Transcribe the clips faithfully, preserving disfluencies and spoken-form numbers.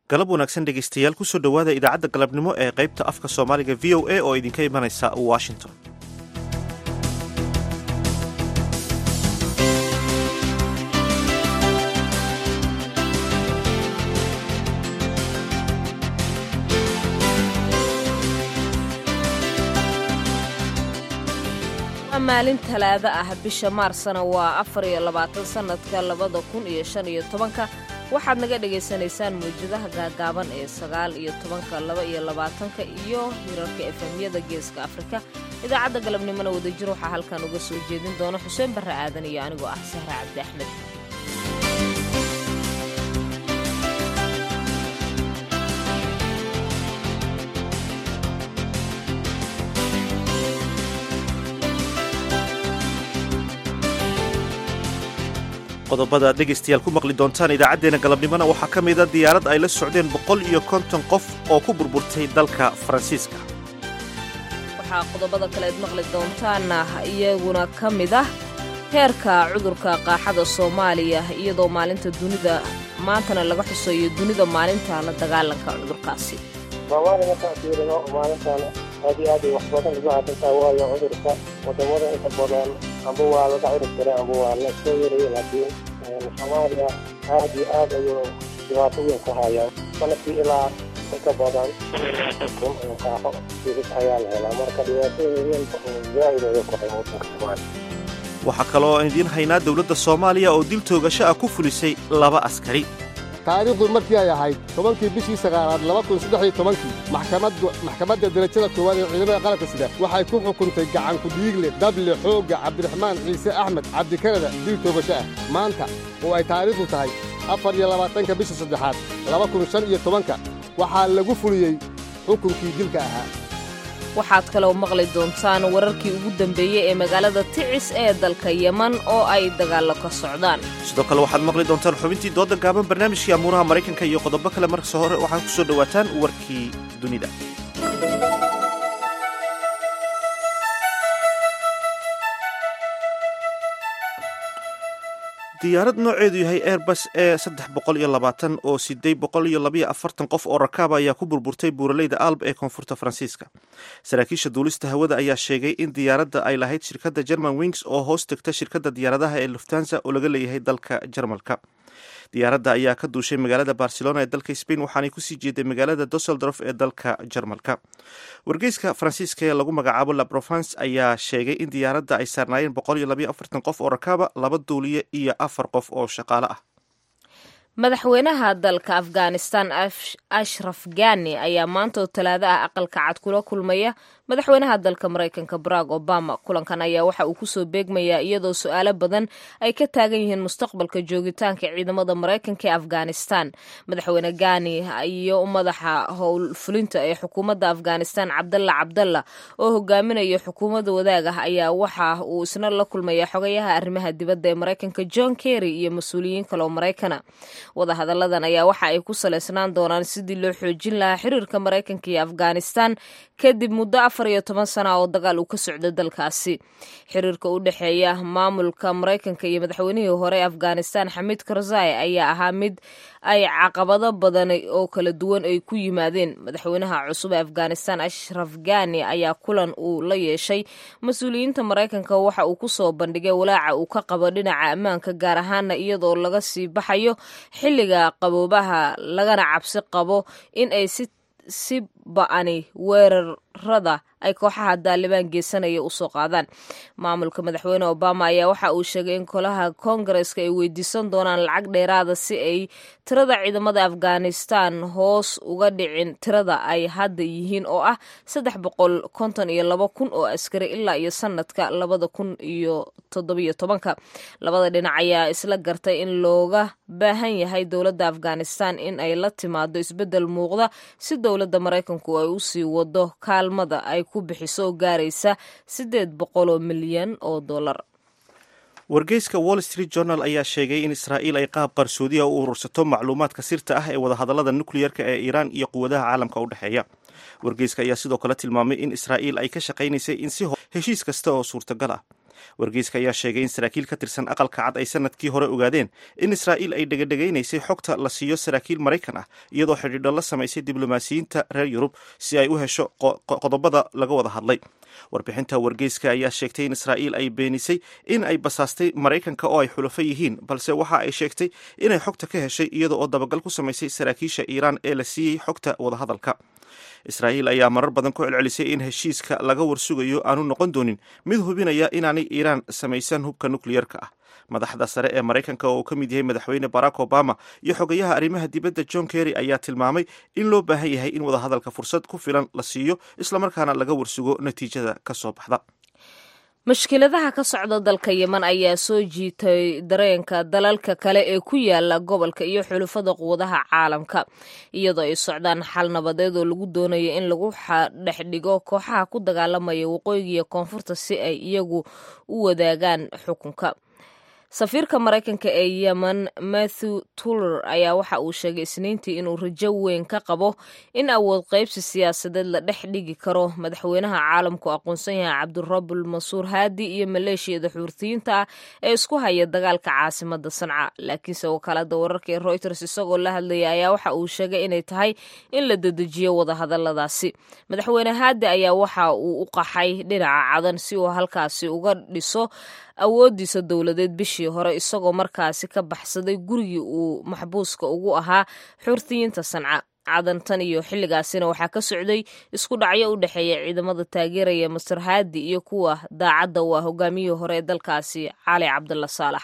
galab wanaagsan dhegaystayaal kusoo dhowaada idaacadda galabnimo ee qaybta afka soomaaliga v o a oo idinka imanaysa washington. maalin talaado ah bisha maarsana waa afar iyo labaatan sannadka labada kun iyo shan iyo tobanka waxaad naga dhagaysanaysaan mawjadaha gaagaaban ee sagaal iyo tobanka laba iyo labaatanka iyo hirarka efemyada geeska afrika. idaacadda galabnimona wadajir waxaa halkan uga soo jeedin doona xuseen barre aadan iyo anigoo ah sahra cabdi axmed. qodobada aad dhegaystayaal ku maqli doontaan idaacaddeenna galabnimona waxaa ka mida diyaarad ay la socdeen boqol iyo konton qof oo ku burburtay dalka faransiiska. waxaa qodobada kale aad maqli doontaana iyaguna ka mid ah heerka cudurka qaaxada soomaaliya iyadoo maalinta dunida maantana laga xuseeyo dunida maalinta la dagaalanka cudurkaasi. soomaaliya markaan fiirino maalintan aad iyo aad ay wax badan uga hadaltaa waayo cudurka wadamada inta badan amba waa laga cirib jiray amba waa la soo yarayay laakiin soomaaliya aad iyo aad ayuu dhibaato weyn ku hayaan sanadkii ilaa inka badan kun kaaxo firis ayaa la helaa marka dhibaatooyin zaa'id ayay ku hayaan wadanka soomaaliya. waxaa kaloo aan idiin haynaa dowladda soomaaliya oo dil toogasho ah ku fulisay laba askari. taariikhdu markii ay ahayd tobankii bishii sagaalaad laba kun saddex iyo tobankii maxkamadda derajada koowaad ee ciidamada qalabka sida waxay ku xukuntay gacan ku-dhiigle dable xoogga cabdiraxmaan ciise axmed cabdikanada dil toogasho ah. maanta oo ay taariikhdu tahay afar iyo labaatanka bisha saddexaad laba kun shan iyo tobanka waxaa lagu fuliyey xukunkii dilka ahaa. waxaad kaloo maqli doontaan wararkii ugu dambeeyey ee magaalada ticis ee dalka yeman oo ay dagaallo ka socdaan. sidoo kale waxaad maqli doontaan xubintii dooda gaaban, barnaamijkii amuuraha maraykanka iyo qodobo kale. markasta hore waxaad ku soo dhowaataan warkii dunida. diyaarad nooceedu yahay airbus ee saddex boqol iyo labaatan oo siday boqol iyo labayo afartan qof oo rakaaba ayaa ku burburtay buuraleyda alb ee koonfurta faransiiska. saraakiisha duulista hawada ayaa sheegay in diyaaradda ay lahayd shirkadda german wings oo hoos tegta shirkadda diyaaradaha ee luftansa oo laga leeyahay dalka jarmalka. diyaaradda ayaa ka duushay magaalada barcelona ee dalka spain waxaanay kusii jeeday magaalada dusseldorf ee dalka jarmalka. wargeyska faransiiska ee lagu magacaabo la provence ayaa sheegay in diyaaradda ay saarnaayeen boqol iyo labayo afartan qof oo rakaaba, laba duuliye iyo afar qof oo shaqaale ah. madaxweynaha dalka afghanistan ashraf ghani ayaa maanta oo talaado ah aqalka cad kula kulmaya madaxweynaha dalka maraykanka barack obama. kulankan ayaa waxa uu kusoo beegmayaa iyadoo su-aalo badan ay ka taagan yihiin mustaqbalka joogitaanka ciidamada maraykanka ee afghanistan. madaxweyne ghani iyo madaxa howlfulinta ee xukuumadda afghanistan cabdalla cabdalla oo hogaaminaya xukuumadda wadaag ah ayaa waxa uu isna la kulmaya xogayaha arrimaha dibadda ee maraykanka john kerry iyo mas-uuliyiin kaleoo maraykana. wadahadalladan ayaa waxa ay ku salaysnaan doonaan sidii loo xoojin lahaa xiriirka maraykanka iyo afghanistan kadib muddo afar iyo toban sana oo dagaal uu ka socda dalkaasi. xiriirka u dhexeeya maamulka maraykanka iyo madaxweynihii hore ee afghanistan xamiid karzai ayaa ahaa mid ay caqabado badan oo kala duwan ay ku yimaadeen. madaxweynaha cusub ee afghanistan ashraf ghani ayaa kulan uu la yeeshay mas-uuliyiinta maraykanka waxa uu kusoo bandhigay walaaca uu ka qabo dhinaca ammaanka, gaar ahaana iyadoo laga sii baxayo xilliga qaboobaha lagana cabsi qabo in ay si si ba-ani weerarada ay kooxaha daalibaan geysanaya usoo qaadaan. maamulka madaxweyne obama ayaa waxa uu sheegay in golaha koongareska ay weydiisan doonaan lacag dheeraada si ay tirada ciidamada afghanistan hoos uga dhicin tirada ay hadda yihiin oo ah saddex boqol konton iyo laba kun oo askari ilaa iyo sanadka labada kun iyo toddobiyo tobanka. labada dhinac ayaa isla gartay in looga baahan yahay dowladda afghanistan in ay la timaado isbeddel muuqda si dowladda maraykanku ay u sii wado kaalmada ay ku bixiso oo gaaraysa siddeed boqol oo milyan oo dollar. wargeyska wall street journal ayaa sheegay in israa'iil ay qaab qarsoodiya u urursato macluumaadka sirta ah ee wadahadallada nukliyarka ee iiraan iyo quwadaha caalamka u dhexeeya. wargeyska ayaa sidoo kale tilmaamay in israa'iil ay ka shaqaynaysay in si heshiis kasta oo suurtagal ah wargeyska ayaa sheegay in saraakiil ka tirsan aqalka cad ay sanadkii hore ogaadeen in israa'iil ay dhegadhegaynaysay xogta la siiyo saraakiil maraykan ah iyadoo xidhiidho la samaysay diblomaasiyiinta reer yurub si ay u hesho qodobada laga wada hadlay. warbixinta wargeyska ayaa sheegtay in israa'iil ay beenisay in ay basaastay maraykanka oo ay xulafo yihiin, balse waxa ay sheegtay inay xogta ka heshay iyada oo dabagal ku samaysay saraakiisha iiraan ee la siiyey xogta wadahadalka. israa'iil ayaa marar badan ku celcelisay in heshiiska laga warsugayo aanu noqon doonin mid hubinaya inaanay iiraan samaysan hubka nukliyerka ah. madaxda sare ee maraykanka oo uu ka mid yahay madaxweyne barack obama iyo xogayaha arrimaha dibadda john kerry ayaa tilmaamay in loo baahan yahay in wadahadalka fursad ku filan la siiyo islamarkaana laga warsugo natiijada ka soo baxda. mushkiladaha ka socda dalka yemen ayaa soo jiitay dareenka dalalka kale ee ku yaala gobolka iyo xulufada quwadaha caalamka, iyadoo ay socdaan xal nabadeed oo lagu doonayo in lagu dhex dhigo kooxaha ku dagaalamaya waqooyiga iyo koonfurta si ay iyagu u wadaagaan xukunka. safiirka maraykanka ee yemen matthew tuller ayaa waxa uu sheegay isniintii inuu rajo weyn ka qabo in awood qaybsi siyaasadeed la dhex dhigi karo madaxweynaha caalamku aqoonsan yahay cabdirabbul mansuur haadi iyo maleeshiyada xuurtiyiinta ah ee isku haya dagaalka caasimada sanca. laakiinse wakaalada wararka ee reuters isagoo la hadlaya ayaa waxa uu sheegay inay tahay in la dedejiyo wadahadaladaasi. madaxweyne haadi ayaa waxa uu u qaxay dhinaca cadan si uu halkaasi uga dhiso awoodiisa dowladeed bishii hore, isagoo markaasi ka baxsaday gurigii uu maxbuuska ugu ahaa xuurtiyiinta sanca. cadantan iyo xilligaasina waxaa ka socday isku dhacyo u dhexeeya ciidamada taageeraya master haadi iyo kuwa daacadda waa hogaamiyihii hore ee dalkaasi cali cabdalla saalax.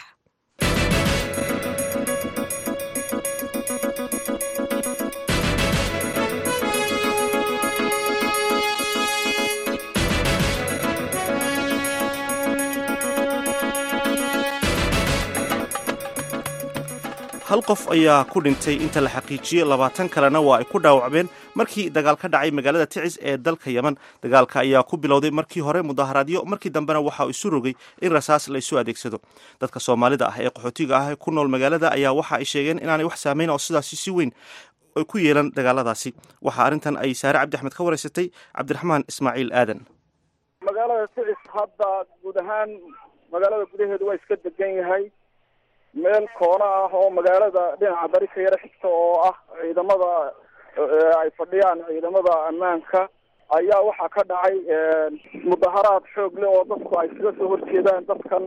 hal qof ayaa ku dhintay inta la xaqiijiyey, labaatan kalena waa ay ku dhaawacmeen markii dagaal ka dhacay magaalada ticis ee dalka yemen. dagaalka ayaa ku bilowday markii hore mudaharaadyo, markii dambena waxa uu isu rogay in rasaas la isu adeegsado. dadka soomaalida ah ee qaxootiga ah ee ku nool magaalada ayaa waxa ay sheegeen inaanay wax saamayn oo sidaasi si weyn ku yeelan dagaaladaasi. waxaa arrintan ay saare cabdi axmed ka waraysatay cabdiraxmaan ismaaciil aadan. magaalada ticis hadda guud ahaan magaalada gudaheedu waa iska degan yahay. meel koona ah oo magaalada dhinaca bari ka yara xigta oo ah ciidamada ay fadhiyaan ciidamada ammaanka ayaa waxaa ka dhacay mudaharaad xoog leh oo dadku ay kaga soo horjeedaan dadkan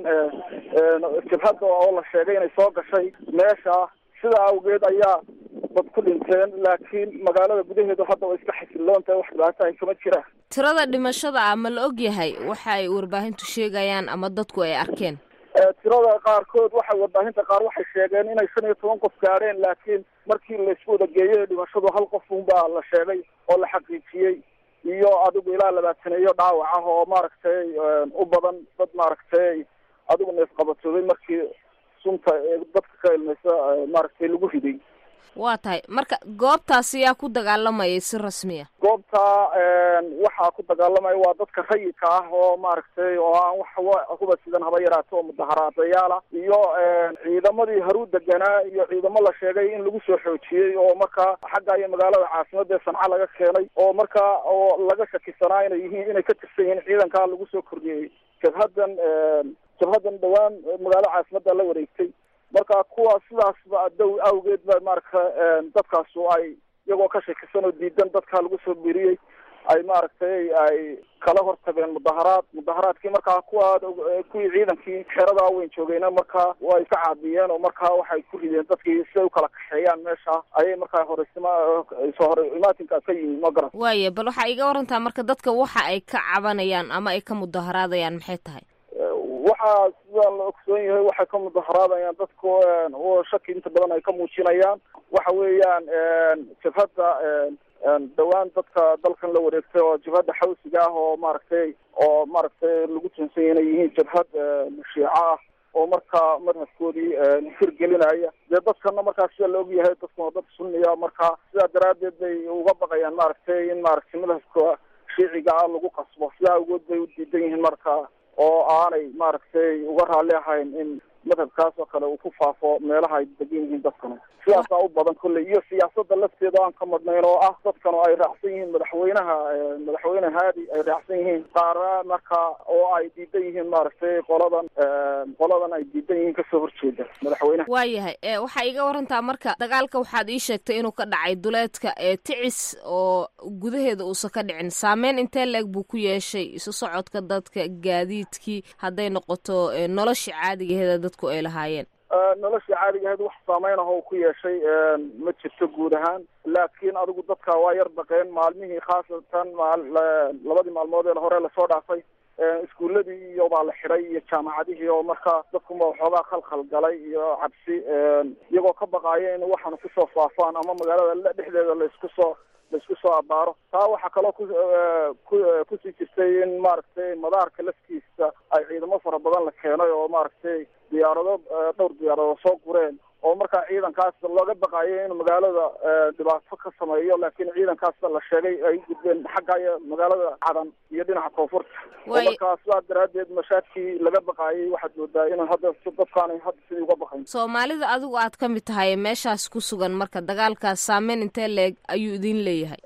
jabhadda oo la sheegay inay soo gashay meesha. sidaa awgeed ayaa dad ku dhinteen, laakiin magaalada gudaheedu hadda way iska xasiloon tahay, wax dhibaato ay kama jiraan. tirada dhimashada ah ma la og yahay waxa ay warbaahintu sheegayaan ama dadku ay arkeen? tirada qaarkood waxay warbaahinta qaar waxay sheegeen inay shan iyo toban qof gaadheen, laakiin markii laisku wada geeyey dhimashadu hal qof unbaa la sheegay oo la xaqiijiyey, iyo adigu ilaa labaataneeyo dhaawac ah oo maaragtay u badan dad maaragtay adigu neefqabatooday markii sunta dadka ka ilmaysa maaragtay lagu riday. waa tahay marka goobtaasi yaa ku dagaalamayay si rasmiya? goobta waxaa ku dagaalamaya waa dadka rayidka ah oo maaragtay oo aan wax huba sidan haba yaraato oo mudaharaadayaala iyo ciidamadii haruu deganaa iyo ciidamo la sheegay in lagu soo xoojiyey oo markaa xagga iyo magaalada caasimada ee sanca laga keenay oo markaa oo laga shakisanaa inay yihiin inay ka tirsan yihiin ciidankaa lagu soo kordhiyey. jabhadan jabhadan dhawaan magaalada caasimada la wareegtay. marka kuwa sidaasba dow awgeed ba marka dadkaasu ay iyagoo ka shakisan oo diidan dadkaa lagu soo biriyey ay maaragtay ay kala hortageen mudaharaad mudaharaadkii markaa kuwa kuwii ciidankii xeradaa weyn joogayna markaa way ka caabiyeen oo markaa waxay ku rideen dadkii siday ukala kaxeeyaan meesha ayay markaa horeysima soo hore imaatinkaas ka yimi ma garan. waaye bal waxaa iga warantaa marka dadka waxa ay ka cabanayaan ama ay ka mudaharaadayaan maxay tahay? waxaa sida la ogsoon yahay waxay ka mudaharaadayaan dadku oo shaki inta badan ay ka muujinayaan. waxa weeyaan jabhadda dhawaan dadka dalkan la wareegtay oo jabhadda xawsiga ah oo maaragtay oo maaragtay lagu tunsanya inay yihiin jabhad shiico ah oo markaa madhabkoodii hirgelinaya. dee dadkana markaa sida la ogyahay dadkan waa dad sunniya, markaa sidaa daraaddeed bay uga baqayaan maaragtay in maaragtay madhabka shiiciga ah lagu qasbo. sidaa awgood bay u diidan yihiin markaa oo aanay maaragtay uga raalli ahayn in madhabkaas oo kale uu ku faafo meelaha ay degan yihiin dadkanu sidaasaa u badan kolley iyo siyaasadda lafteeda aan ka madnayn oo ah dadkanu ay raacsan yihiin madaxweynaha madaxweyne haadi ay raacsan yihiin qaara marka oo ay diidan yihiin maaragtay qoladan qoladan ay diidan yihiin kasoo horjeeda madaxweynaha. waayahay waxaa iga warantaa marka dagaalka waxaad ii sheegtay inuu ka dhacay duleedka ee ticis oo gudaheeda uusan ka dhicin saameyn intee leeg buu ku yeeshay isu socodka dadka gaadiidkii hadday noqoto nolosha caadigaheeda dadku ay lahaayeen? nolosha caadigaheed wax saameyn ah oo ku yeeshay ma jirto guud ahaan laakiin adigu dadka waa yar baqeen maalmihii khaasatan labadii maalmood ee hore lasoo dhaafay iskuuladii iyo baa la xidhay iyo jaamacadihii oo markaa dadkuma waxoogaa khalkhal galay iyo cabsi iyagoo ka baqaaya in waxaanu kusoo faafaan ama magaalada dhexdeeda laisku soo laisku soo abaaro taa waxaa kaloo ku ku kusii jirtay in maaragtay madaarka laftiisa ay ciidamo fara badan la keenay oo maaragtay diyaarado dhowr diyaarado soo gureen oo markaa ciidankaas looga baqayo in magaalada dhibaato ka sameeyo laakiin ciidankaas la sheegay ay gudbeen xagga magaalada cadan iyo dhinaca koonfurta markaa sidaa daraadeed mashaakii laga baqaayay waxaad moodaa in hadda dadkaanay hadda sidii uga baqayn. soomaalida adigu aad ka mid tahay meeshaas ku sugan marka dagaalkaas saameyn intee leeg ayuu idin leeyahay?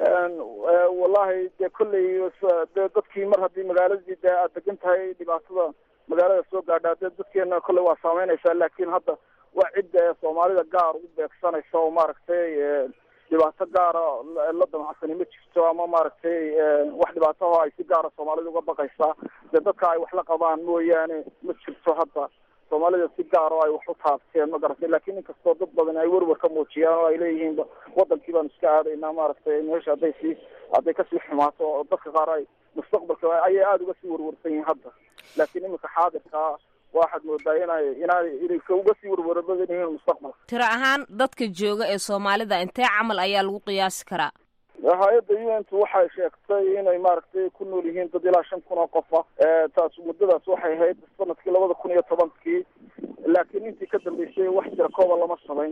wallahi dee kolley dee dadkii mar haddii magaaladii dee aad degan tahay dhibaatada magaalada soo gaadhaa dee dadkeena kolley waa saameynaysaa laakiin hadda waa cidda soomaalida gaar u beegsanaysa oo maaragtay dhibaato gaara la damacsani ma jirto ama maaragtay wax dhibaataho ay si gaara soomaalida uga baqaysaa dee dadka ay wax la qabaan mooyaane ma jirto hadda soomaalida si gaar oo ay wax u taabteen ma garatay laakiin inkastoo dad badan ay werwer ka muujiyaan oo ay leeyihiin wadankii baanu iska aadaynaa maaragtay meesha hadday sii hadday kasii xumaato oo dadka qaar ay mustaqbalka ayay aada uga sii werwersan yihiin hadda laakiin iminka xaadirkaa waxaad moodaa inay inay inay uga sii werwerabadan yihiin mustaqbalka. tiro ahaan dadka jooga ee soomaalida intee camal ayaa lagu qiyaasi karaa? hay-adda u n t waxay sheegtay inay maaragtay ku nool yihiin dad ilaa shan kun oo qof ah taas muddadaas waxay ahayd sanadkii labada kun iyo tobankii laakiin intii ka dambeysay wax jira kooba lama samayn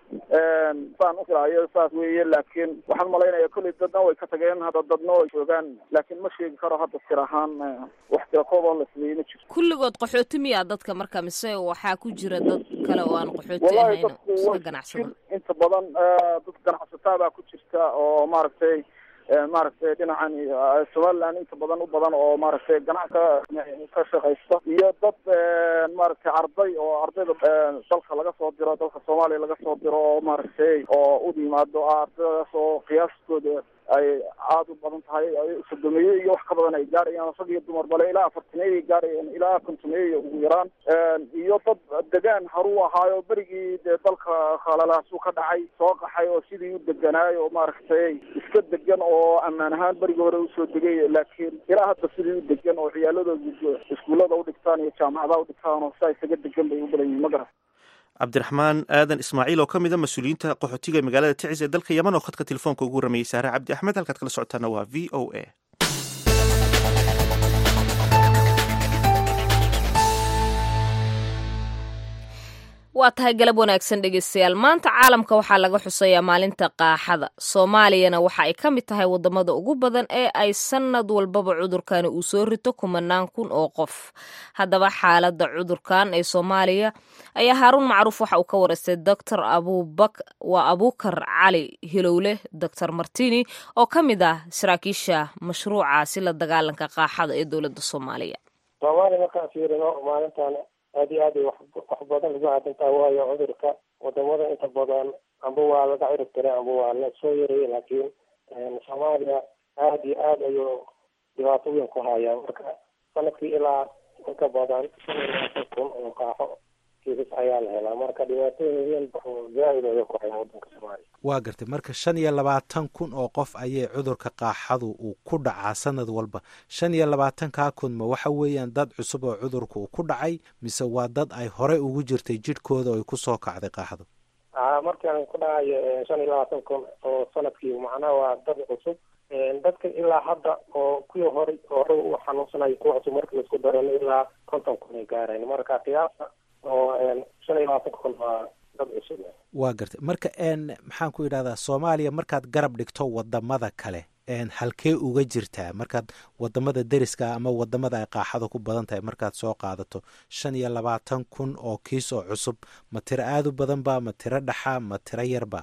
saan ufilahayo saas weeye laakiin waxaan malaynaya kolley dadna way ka tageen hadda dadna way joogaan laakiin ma sheegi karo hadda tir ahaan wax jira kooba la sameeyey ma jirto. kulligood qaxooti miyaa dadka marka mise waxaa ku jira dad kale oo aan qaxooti ahayn iska ganacsada? inta badan dad ganacsataa baa ku jirta oo maaragtay maaragtay dhinacan somaliland inta badan u badan oo maaragtay ganacka ka shaqaysta iyo dad maaragtay arday oo ardayda dalka laga soo diro dalka soomaaliya laga soo diro oo maaragtay oo u yimaado ardaydaas oo qiyaaskooda ay aada u badan tahay sodomeeye iyo wax ka badan ay gaarayaan rag iyo dumar bale ilaa afartaneeye ay gaarayaan ilaa kontoneeye ugu yaraan iyo dad degaan haruu ahaayo berigii dee dalka khalalaasuu ka dhacay soo qaxay oo sidii u deganaay oo maaragtay iska degan oo ammaan ahaan berigii hore usoo degay laakiin ilaa hadda sidii u degan oo ciyaaladooda iskuullada udhigtaan iyo jaamacadaha udhigtaan oo saa isaga degan bay u badan yihin ma garan. cabdiraxmaan aadan ismaaciil oo ka mid a mas-uuliyiinta qaxootiga magaalada ticis ee dalka yeman oo khadka telefoonka ugu waramayey saare cabdi axmed halkaad kala socotaana waa v o a. waa tahay galab wanaagsan dhegeystayaal maanta caalamka waxaa laga xusayaa maalinta qaaxada soomaaliyana waxa ay ka mid tahay wadamada ugu badan ee ay sanad walbaba cudurkani uu soo rito kumanaan kun oo qof haddaba xaalada cudurkan ee soomaaliya ayaa haaruun macruuf waxa uu ka waraystay doctor abubak waa abuukar cali hilowle doctor martini oo ka mid ah saraakiisha mashruucaasi la dagaalanka qaaxada ee dowladda soomaaliya. soomaaliya markaan fiirino maalintan aad iyo aad ay wax badan lagu aadantaa waayo cudurka wadamada inta badan amba waa laga cirib tiray amba waa la soo yarayay laakiin soomaaliya aad iyo aad ayuu dhibaato weyn ku hayaa marka sanadkii ilaa inka badan kun oo qaaxo kiisas ayaa la helaa marka dhibaatooyin zaaid ayay ku hayaan wadanka soomaaliya. waa gartay marka shan iyo labaatan kun oo qof ayay cudurka qaaxadu uu ku dhacaa sanad walba shan iyo labaatankaa kun ma waxa weeyaan dad cusub oo cudurka uu ku dhacay mise waa dad ay horey ugu jirtay jidhkooda oo ay kusoo kacday qaaxadu? a markaan ku dhacayo shan iyo labaatan kun oo sanadkii macnaha waa dad cusub dadka ilaa hadda oo kuwii hore hore u xanuunsanayo kuwa cusub marka laisku darano ilaa konton kun ay gaarayn marka qiyaasta oo shan iyo labaatan kun waa dad cusub. waa gartay marka n maxaan ku idhahdaa soomaaliya markaad garab dhigto wadamada kale halkee uga jirtaa markaad wadamada deriska ama wadamada ay qaaxada ku badan tahay markaad soo qaadato shan iyo labaatan kun oo kiis oo cusub ma tiro aada u badan ba ma tiro dhaxa ma tiro yarba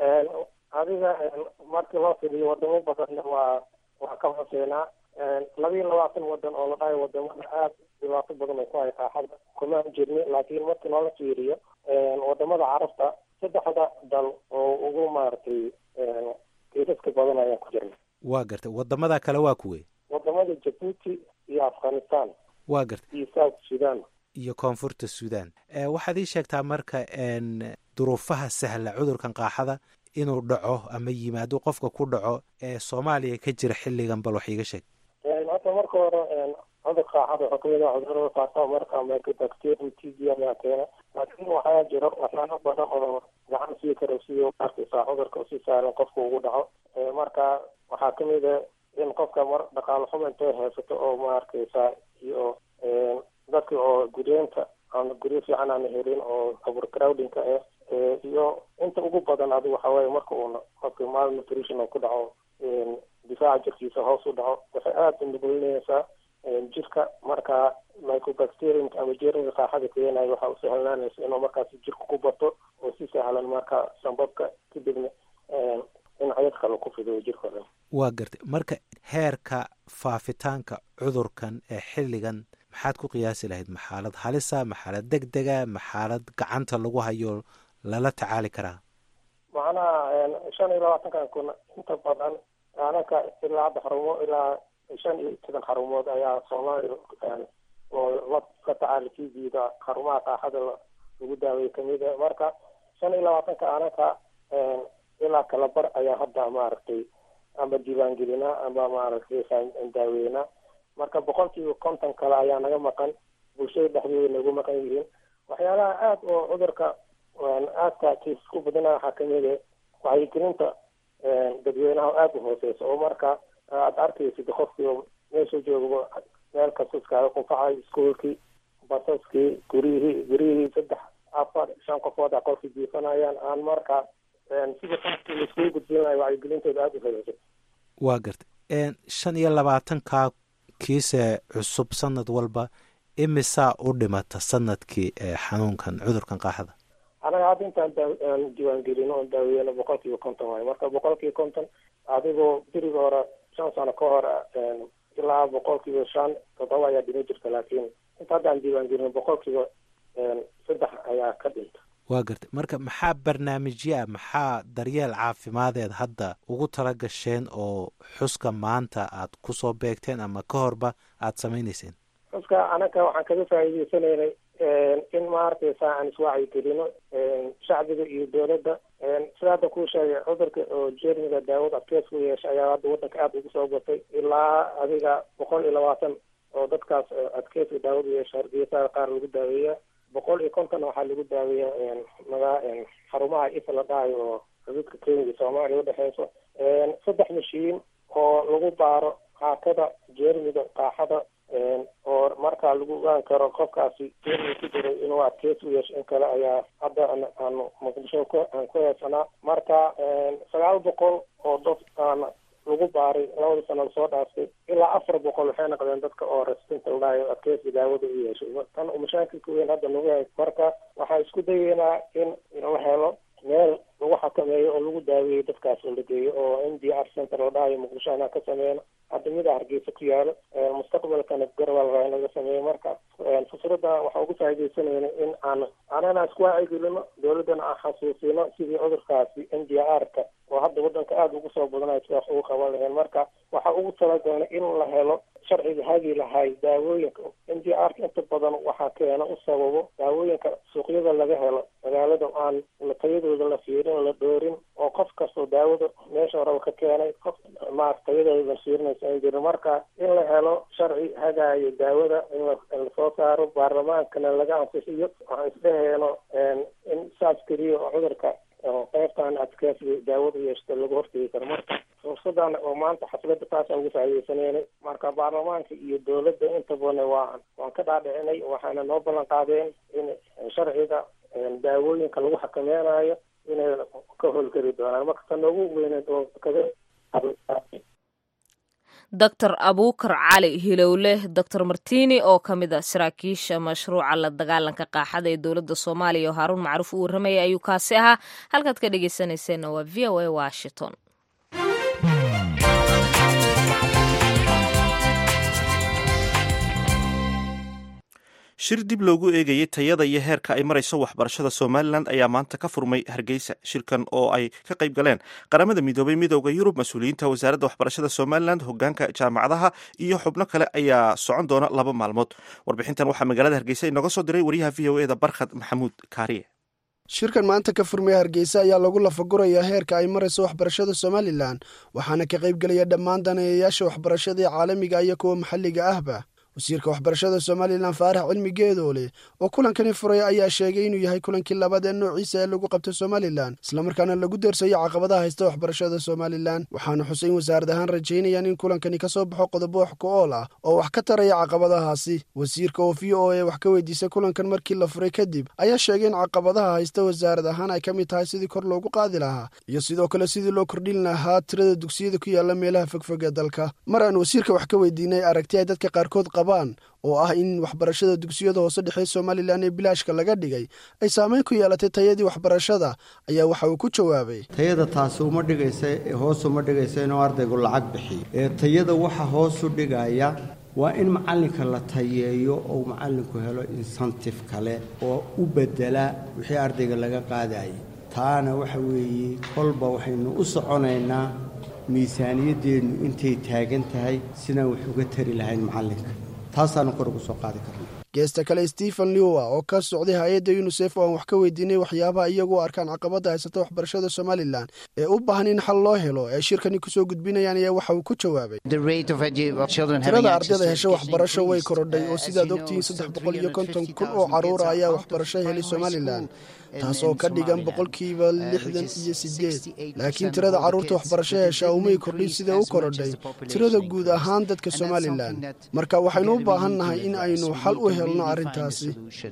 adiga markii loo fidiyo wadamo badanna waa waa ka hoseynaa laba iyo labaatan wadan oo la dhahay wadamada aada dhibaato badan ay ku hay qaaxada kuma jirni laakiin markii noola fiiriyo wadamada carabta saddexda dal oo ugu maaragtay kiisaska badan ayaan ku jirna waa gartay wadamada kale waa kuwey wadamada jabuuti iyo afghanistan waa gartay iyo south sudan iyo koonfurta sudan waxaad ii sheegtaa marka duruufaha sahla cudurkan qaaxada inuu dhaco ama yimaado qofka ku dhaco ee soomaaliya ka jira xilligan bal wax iiga sheeg horta marka hore cudur qaaxada waxaa kamid ah cudurada faafa marka mycobacterium t b ayaa keena laakiin waxaa jiro waxyaalo badan oo gacan sii karo sidii arkaysaa cudurka si sahlan qofka ugu dhaco marka waxaa kamid a in qofka mar dhaqaale xumo intay haysato oo ma arkaysaa iyo dadka oo gudeenta aan guryo fiican aan helin oo overcrowdingka ah iyo inta ugu badan adigu waxaa waaye marka uuna qofka malnutrition ku dhaco difaaca jirkiisa hoos u dhaco waxay aada u nugulinaysaa jirka marka mycobacterium ama jeermiga qaaxada keenayo waxaa u sahlananaysa inuu markaasi jirka ku bato oo si sahlan marka sambabka kadibna in cayad kale ku fidayo jirka dhan waa gartay marka heerka faafitaanka cudurkan ee xilligan maxaad ku qiyaasi lahayd maxaalad halisa maxaalad deg dega maxaalad gacanta lagu hayo lala tacaali karaa macnaha shan iyo labaatankan kun inta badan anaka ilaa hadda xarumo ilaa shan iyo toban xarumood ayaa soomaaliya oo la ka tacaali tvda xarumaha qaaxada lagu daaweye kamid a marka shan iyo labaatanka anaka ilaa kala bar ayaa hadda maaragtay ama diiwaangelinaa ama maaragtay daaweynaa marka boqolkiiba konton kale ayaa naga maqan bulshada dhexdeeda nagu maqan yihiin waxyaalaha aada oo cudurka aadka kiis ku badana waxaa kamid a wacyigelinta dadweynaha aada u hooseysa oo marka aada arkaysid qofkii meesha jooga meel kasta iskaaga qunfacay iskuolkii basaskii guryihii guryihii saddex afar shan qofood a qolkii jiifanayaan aan marka sida qaskii laiskugu gudbinayo wacyigelintooda aada u hooseysa waa gartay shan iyo labaatankaa kiise cusub sanad walba imisaa u dhimata sanadkii xanuunkan cudurkan qaaxada anaga hadda intaan diiwaangelino oon daaweyno boqolkiiba konton waayo marka boqolkiiba konton adigoo beriga hore shan sano ka hor ilaa boqolkiiba shan toddoba ayaa dhimi jirta laakiin inta haddaan diiwaangelino boqolkiiba saddex ayaa ka dhinta waa gartay marka maxaa barnaamijyaa maxaa daryeel caafimadeed hadda ugu tala gasheen oo xuska maanta aad kusoo beegteen ama ka horba aada samaynayseen xuska anaga waxaan kaga faa'iideysanaynay in maaragtaysa aan iswacyigelino shacbiga iyo dowladda sida hadda kuu sheegay cudurka oo jeermiga daawad adkeys u yeesha ayaa hadda waddanka aada ugu soo batay ilaa adiga boqol iyo labaatan oo dadkaas adkeyska daawad u yeesha hargeysaha qaar lagu daaweeya boqol iyo konton waxaa lagu daaweeya maga xarumaha ifa la dhahayo oo xuduudka kenya iyo soomaaliya udhexeyso saddex mashiin oo lagu baaro haakada jeermiga qaaxada oo markaa lagu ogaan karo qofkaasi jeermiga ku jiray inuu adkeys u yeesho in kale ayaa hadda aanu muqdisho aan ku heesanaa marka sagaal boqol oo dad aan lagu baaray labada sano lasoo dhaaftay ilaa afar boqol waxay noqdeen dadka oo resistinta ladhahayo adkeyska daawada u yeeshay tan mashaakilka weyn hadda nagu hay marka waxaan isku dayeynaa in la helo meel lagu xakameeyo oo lagu daaweeyo dadkaas oo la geeyo oo n d r center la dhahayo muqdisho anaa ka sameyno hadda mida hargeysa ku yaalo mustaqbalkana garwal raa in laga sameeyo marka fusurada waxaa ugu faaideysanayna in aan anana isku wacyigelino dowladdana aan xasuusino sidii cudurkaasi n d r ka oo hadda waddanka aada ugu soo badanayo sidaas ugu qaban laheen marka waxaa ugu talagalna in la helo sharciga hagi lahay daawooyinka n d r ka inta badan waxaa keena u sababo daawooyinka suuqyada laga helo magaalada aan tayadooda la fiirin la dhoorin oo qof kastoo daawada meesha horeba ka keenay qof maar tayadooda la fiirinaysa an jirin marka in la helo sharci hagaayo daawada in lasoo saaro baarlamaankana laga ansixiyo waxaan isdheheeno in saas keliya oo cudurka qaybtaan adkeysga daawada yeeshta lagu hortegi karo marka fursadan oo maanta xaflada taasaan ugu faaideysaneynay marka baarlamaanka iyo dowladda inta badan waa waan ka dhaadhicinay waxaana noo ballan qaadeen in sharciga daawooyinka lagu xakameynayo inay ka howlgeli doonaan marka ta noogu weyneed oo kaga doctor abuukar cali hilowle doctor martini oo ka mid a saraakiisha mashruuca la dagaalanka qaaxada ee dowladda soomaaliya oo haaruun macruuf u warramayay ayuu kaasi ahaa. halkaad ka dhegeysanayseena waa v o a washington. shir dib loogu eegayay tayada iyo heerka ay marayso waxbarashada somalilan ayaa maanta ka furmay hargeysa. shirkan oo ay ka qayb galeen qaramada midoobay, midooda yurub, mas-uuliyiinta wasaaradda waxbarashada somalilan, hogaanka jaamacadaha iyo xubno kale ayaa socon doona laba maalmood. warbixintan waxaa magaalada hargeysa inooga soo diray wariyaha v o eda barkhad maxamuud kaariye. shirkan maanta ka furmay hargeysa ayaa lagu lafagurayaa heerka ay marayso waxbarashada somalilan, waxaana ka qayb gelaya dhammaan daneeyayaasha waxbarashada ee caalamiga iyo kuwa maxalliga ahba. wasiirka waxbarashada somalilan faarax cilmi geedoole oo kulankani furay ayaa sheegay inuu yahay kulankii labaad ee noociisa ee lagu qabto somalilan, islamarkaana lagu deersayo caqabadaha haysta waxbarashada somalilan. waxaana xuseyn wasaarad ahaan rajaynayaan in kulankani ka soo baxo qodobo wax ku ool ah oo wax ka taraya caqabadahaasi. wasiirka oo v o a wax ka weydiisay kulankan markii la furay kadib ayaa sheegay in caqabadaha haysta wasaarad ahaan ay ka mid tahay sidii kor loogu qaadi lahaa iyo sidoo kale sidii loo kordhin lahaa tirada dugsiyada ku yaala meelaha fogfog ee dalka. mar aan wasiirka wax ka weydiinay aragti ay dadka qaarkood oo ah in waxbarashada dugsiyada hoose dhexe somalilan ee bilaashka laga dhigay ay saameyn ku yeelatay tayadii waxbarashada, ayaa waxa uu ku jawaabay tayada taasi uma dhigaysa hoos uma dhigaysa inuu ardaygu lacag bixiyo. ee tayada waxa hoos u dhigaya waa in macalinka la tayeeyo oo macalinku helo incentive kale oo u bedela wixii ardayga laga qaadayay. taana waxa weeye kolba waxaynu u soconaynaa miisaaniyadeennu intay taagan tahay sidaan wax uga tari lahayn macalinka. taasaanu kor ugu soo qaadi karna. geesta kale stephen lewa oo ka socday hay-adda unisef oo aan wax ka weydiinay waxyaabaha iyagu arkaan caqabada haysata waxbarashada somalilan ee u baahan in xal loo helo ee shirkani kusoo gudbinayaan ayaa waxa uu ku jawaabay tirada ardayda hesha waxbarasho way korodhay oo sidaad ogtihiin saddex boqol iyo konton kun oo caruura ayaa waxbarasho helay somalilan, taasoo ka dhigan boqolkiiba lixdan iyo sideed. laakiin tirada carruurta waxbarasho heshaa umay kordhin sida u korodhay tirada guud ahaan dadka somalilan. marka waxaynu u baahan nahay in aynu xal u helno arrintaasi.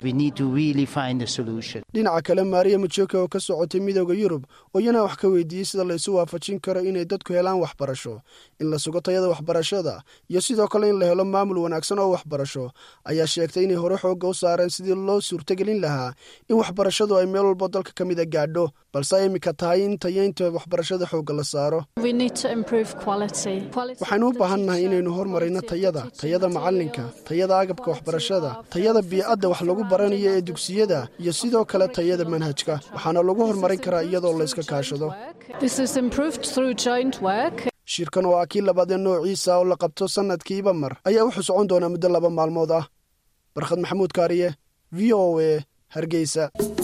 dhinaca kale maariya majoka oo ka socotay midooda yurub oo iyana wax ka weydiiyey sida la isu waafajin karo inay dadku helaan waxbarasho, in la sugo tayada waxbarashada iyo sidoo kale in la helo maamul wanaagsan oo waxbarasho, ayaa sheegtay inay hore xoogga u saareen sidii loo suurtagelin lahaa in waxbarashadu ay meel walbo dalka ka mida gaadho, balse ay imika tahay in tayeynta waxbarashada xoogga la saaro. waxaynu u baahan nahay inaynu hormarino tayada tayada macalinka, tayada agabka waxbarashada, tayada biicadda wax lagu baranayo ee dugsiyada iyo sidoo kale tayada manhajka. waxaana lagu horumarin karaa iyadoo la iska kaashado. shirkan oo ah kii labaad ee noociisa oo la qabto sanadkiiba mar ayaa wuxuu socon doonaa muddo laba maalmood ah. barkhad maxamuud kaariye, v o a, hargeysa.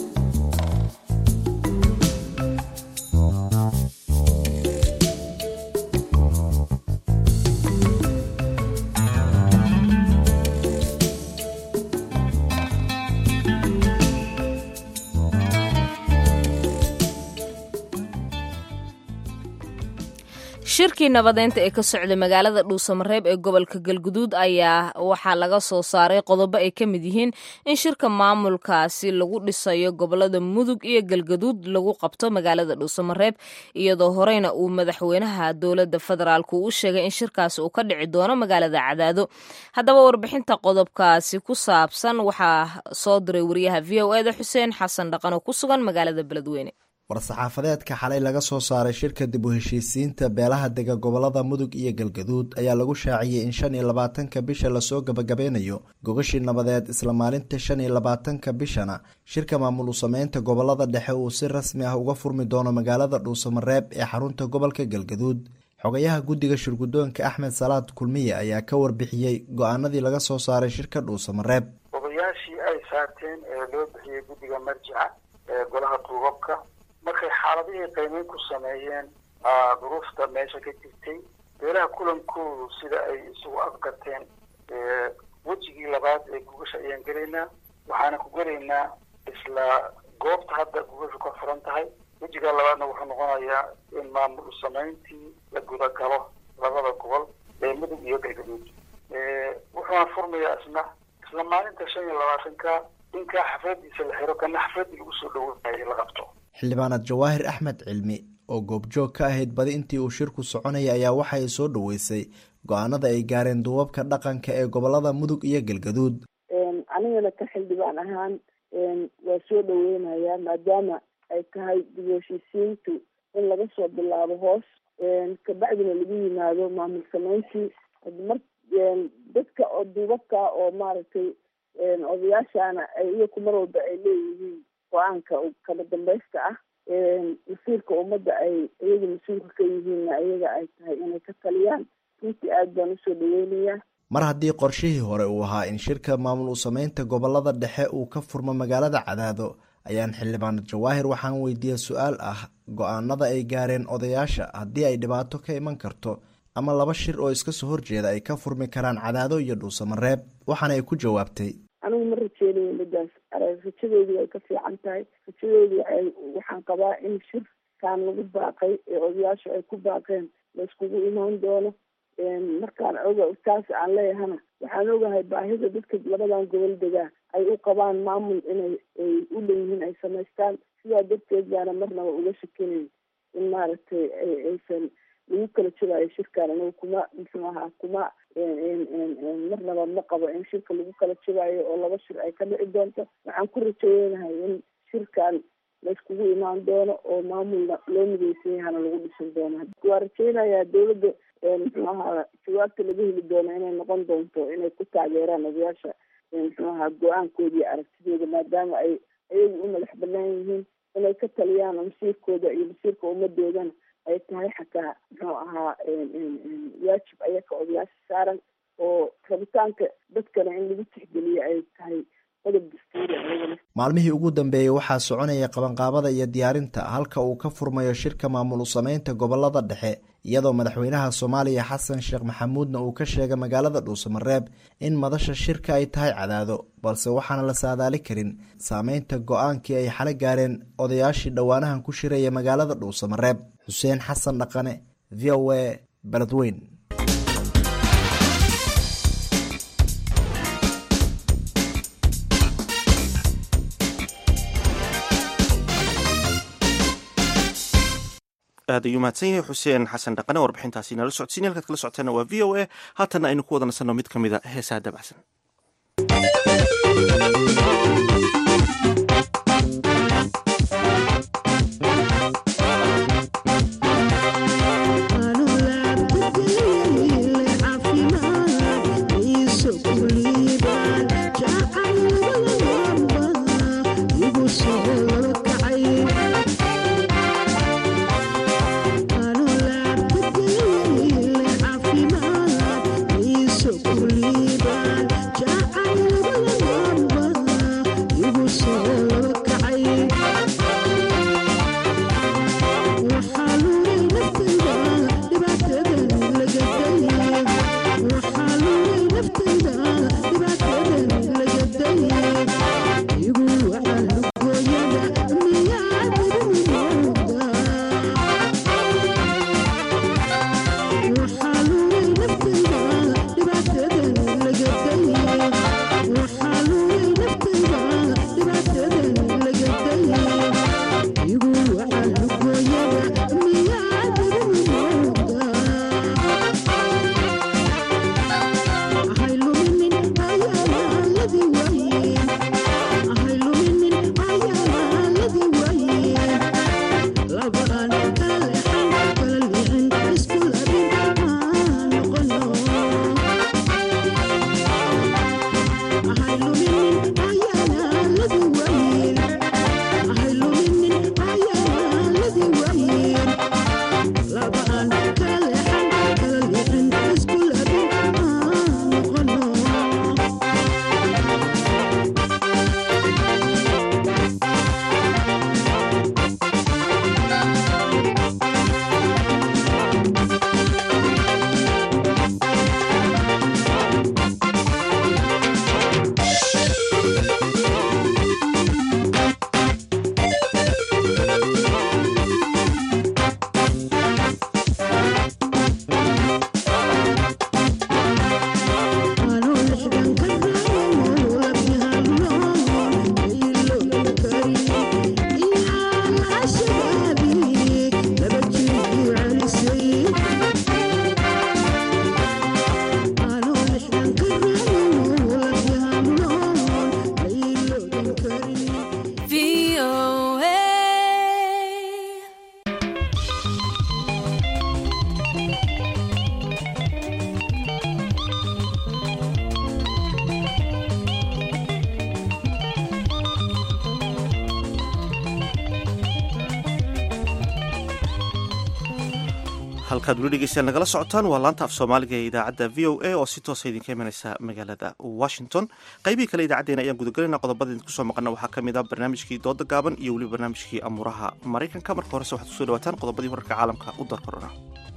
shirkii nabadeynta ee ka socday magaalada dhuusamareeb ee gobolka galguduud ayaa waxaa laga soo saaray qodobo ay ka mid yihiin in shirka maamulkaasi lagu dhisayo gobolada mudug iyo galgaduud lagu qabto magaalada dhuusamareeb, iyadoo horeyna uu madaxweynaha dowladda federaalku u sheegay in shirkaasi uu ka dhici doono magaalada cadaado. haddaba warbixinta qodobkaasi ku saabsan waxaa soo diray wariyaha v o eda xuseen xasan dhaqan oo ku sugan magaalada beledweyne. war-saxaafadeedka xalay laga soo saaray shirka dib u heshiisiinta beelaha dega gobolada mudug iyo galgaduud ayaa lagu shaaciyey in shan iyo labaatanka bisha lasoo gabagabeynayo gogashii nabadeed, isla maalinta shan iyo labaatanka bishana shirka maamul usameynta gobolada dhexe uu si rasmi ah uga furmi doono magaalada dhuusamareeb ee xarunta gobolka galgaduud. xogayaha guddiga shirgudoonka axmed salaad kulmiye ayaa ka warbixiyey go-aanadii laga soo saaray shirka dhuusamareeb. odayaashii ay saarteen ee loo bixiyey guddiga marjica ee golaha duubabka markay xaaladihii qiimeyn ku sameeyeen duruufta meesha ka jirtay, beelaha kulankoodu sida ay isugu afgarteen wejigii labaad ee gugasha ayaan gelaynaa. waxaana ku gelaynaa isla goobta hadda gugashu ka furan tahay. wejiga labaadna wuxuu noqonayaa in maamul sameyntii la gudagalo labada gobol ee mudug iyo galgaduud. wuxuuna furmayaa isna isla maalinta shan iyo labaatanka inkaa xafladiisa la xiro kana xafladii lagu soo dhawaayay la qabto. xildhibaanad jawaahir axmed cilmi oo goobjoog ka ahayd badi intii uu shirku soconayay ayaa waxay soo dhoweysay go-aanada ay gaareen duubabka dhaqanka ee gobolada mudug iyo galgaduud. anigana ka xildhibaan ahaan waa soo dhaweynayaa maadaama ay tahay dib u heshiisiintu in laga soo bilaabo hoos kabacdina lagu yimaado maamul sameyntii mar dadka oo duubabka oo maaragtay odayaashaana ay iyaku mar walba ay leeyihiin go-aanka kala dambaysta ah masiirka ummadda ay iyaga mas-uulka ka yihiinna iyaga ay tahay inay ka taliyaan runtii aada baan usoo dhaweynayaa. mar haddii qorshihii hore uu ahaa in shirka maamul u sameynta gobolada dhexe uu ka furmo magaalada Cadaado ayaan xildhibaan Jawaahir waxaan weydiiyey su-aal ah go-aanada ay gaareen odayaasha haddii ay dhibaato ka iman karto ama laba shir oo iska soo horjeeda ay ka furmi karaan Cadaado iyo Dhuusamareeb waxaana ay ku jawaabtay anigu ma rajeynayo midaas rajadeedu way ka fiican tahay rajadeedu waxaan qabaa in shirkaan lagu baaqay ee odayaashu ay ku baaqeen la iskugu imaan doono markaan oga taas aan leeyahana waxaan ogahay baahida dadka labadan gobol degaa ay u qabaan maamul inay ay u leeyihiin ay samaystaan sidaa darteed baana marnaba uga shakinayn in maaragtay aysan lagu kala jabaayo shirkaan anigu kuma muxuu ahaa kuma marnaba ma qabo in shirka lagu kala jabaayo oo laba shir ay ka dhici doonto waxaan ku rajeynahay in shirkaan la iskugu imaan doono oo maamulna loo mideysan yahana lagu dhisan doono waa rajeynayaa dawladda muxuu ahaa jawaabta laga heli doono inay noqon doonto inay ku taageeraan odayaasha muxuu ahaa go-aankooda iyo aragtidooda maadaama ay ayagu u madax banaan yihiin inay ka taliyaan masiirkooda iyo masiirka ummadoodana ay tahay xataa muxuu ahaa waajib ayaka odayaasha saaran oo rabitaanka dadkana in lagu tixgeliyo ay tahay qodob dastuuri ah. maalmihii ugu dambeeyey waxaa soconaya qabanqaabada iyo diyaarinta halka uu ka furmayo shirka maamul u sameynta gobolada dhexe iyadoo madaxweynaha Soomaaliya Xasan Sheekh Maxamuudna uu ka sheegay magaalada Dhuusamareeb in madasha shirka ay tahay Cadaado balse waxaana la saadaali karin saameynta go-aankii ay xalay gaareen odayaashii dhawaanahan ku shiraya magaalada Dhuusamareeb. Xuseen Xasan Dhaqane, V O A, Beledweyne. aad ayuu mahadsan yahay xuseen xasan dhaqane warbixintaasi nala socodsiin halkaad kala socoteena waa v o a haatanna aynu ku wada nasanno mid ka mida heesaha dabacsan. Yeah. halkaad weli dhegeystaan nagala socotaan waa laanta af soomaaliga ee idaacadda v o a oo si toosa idinka imanaysa magaalada washington. qaybihii kale idaacaddeenna ayaan gudagelayna. qodobada idinku soo maqana waxaa ka mid ah barnaamijkii dooda gaaban iyo weliba barnaamijkii amuuraha maraykanka. marka horese waxaad kusoo dhawaataan qodobadii wararka caalamka u darkorona.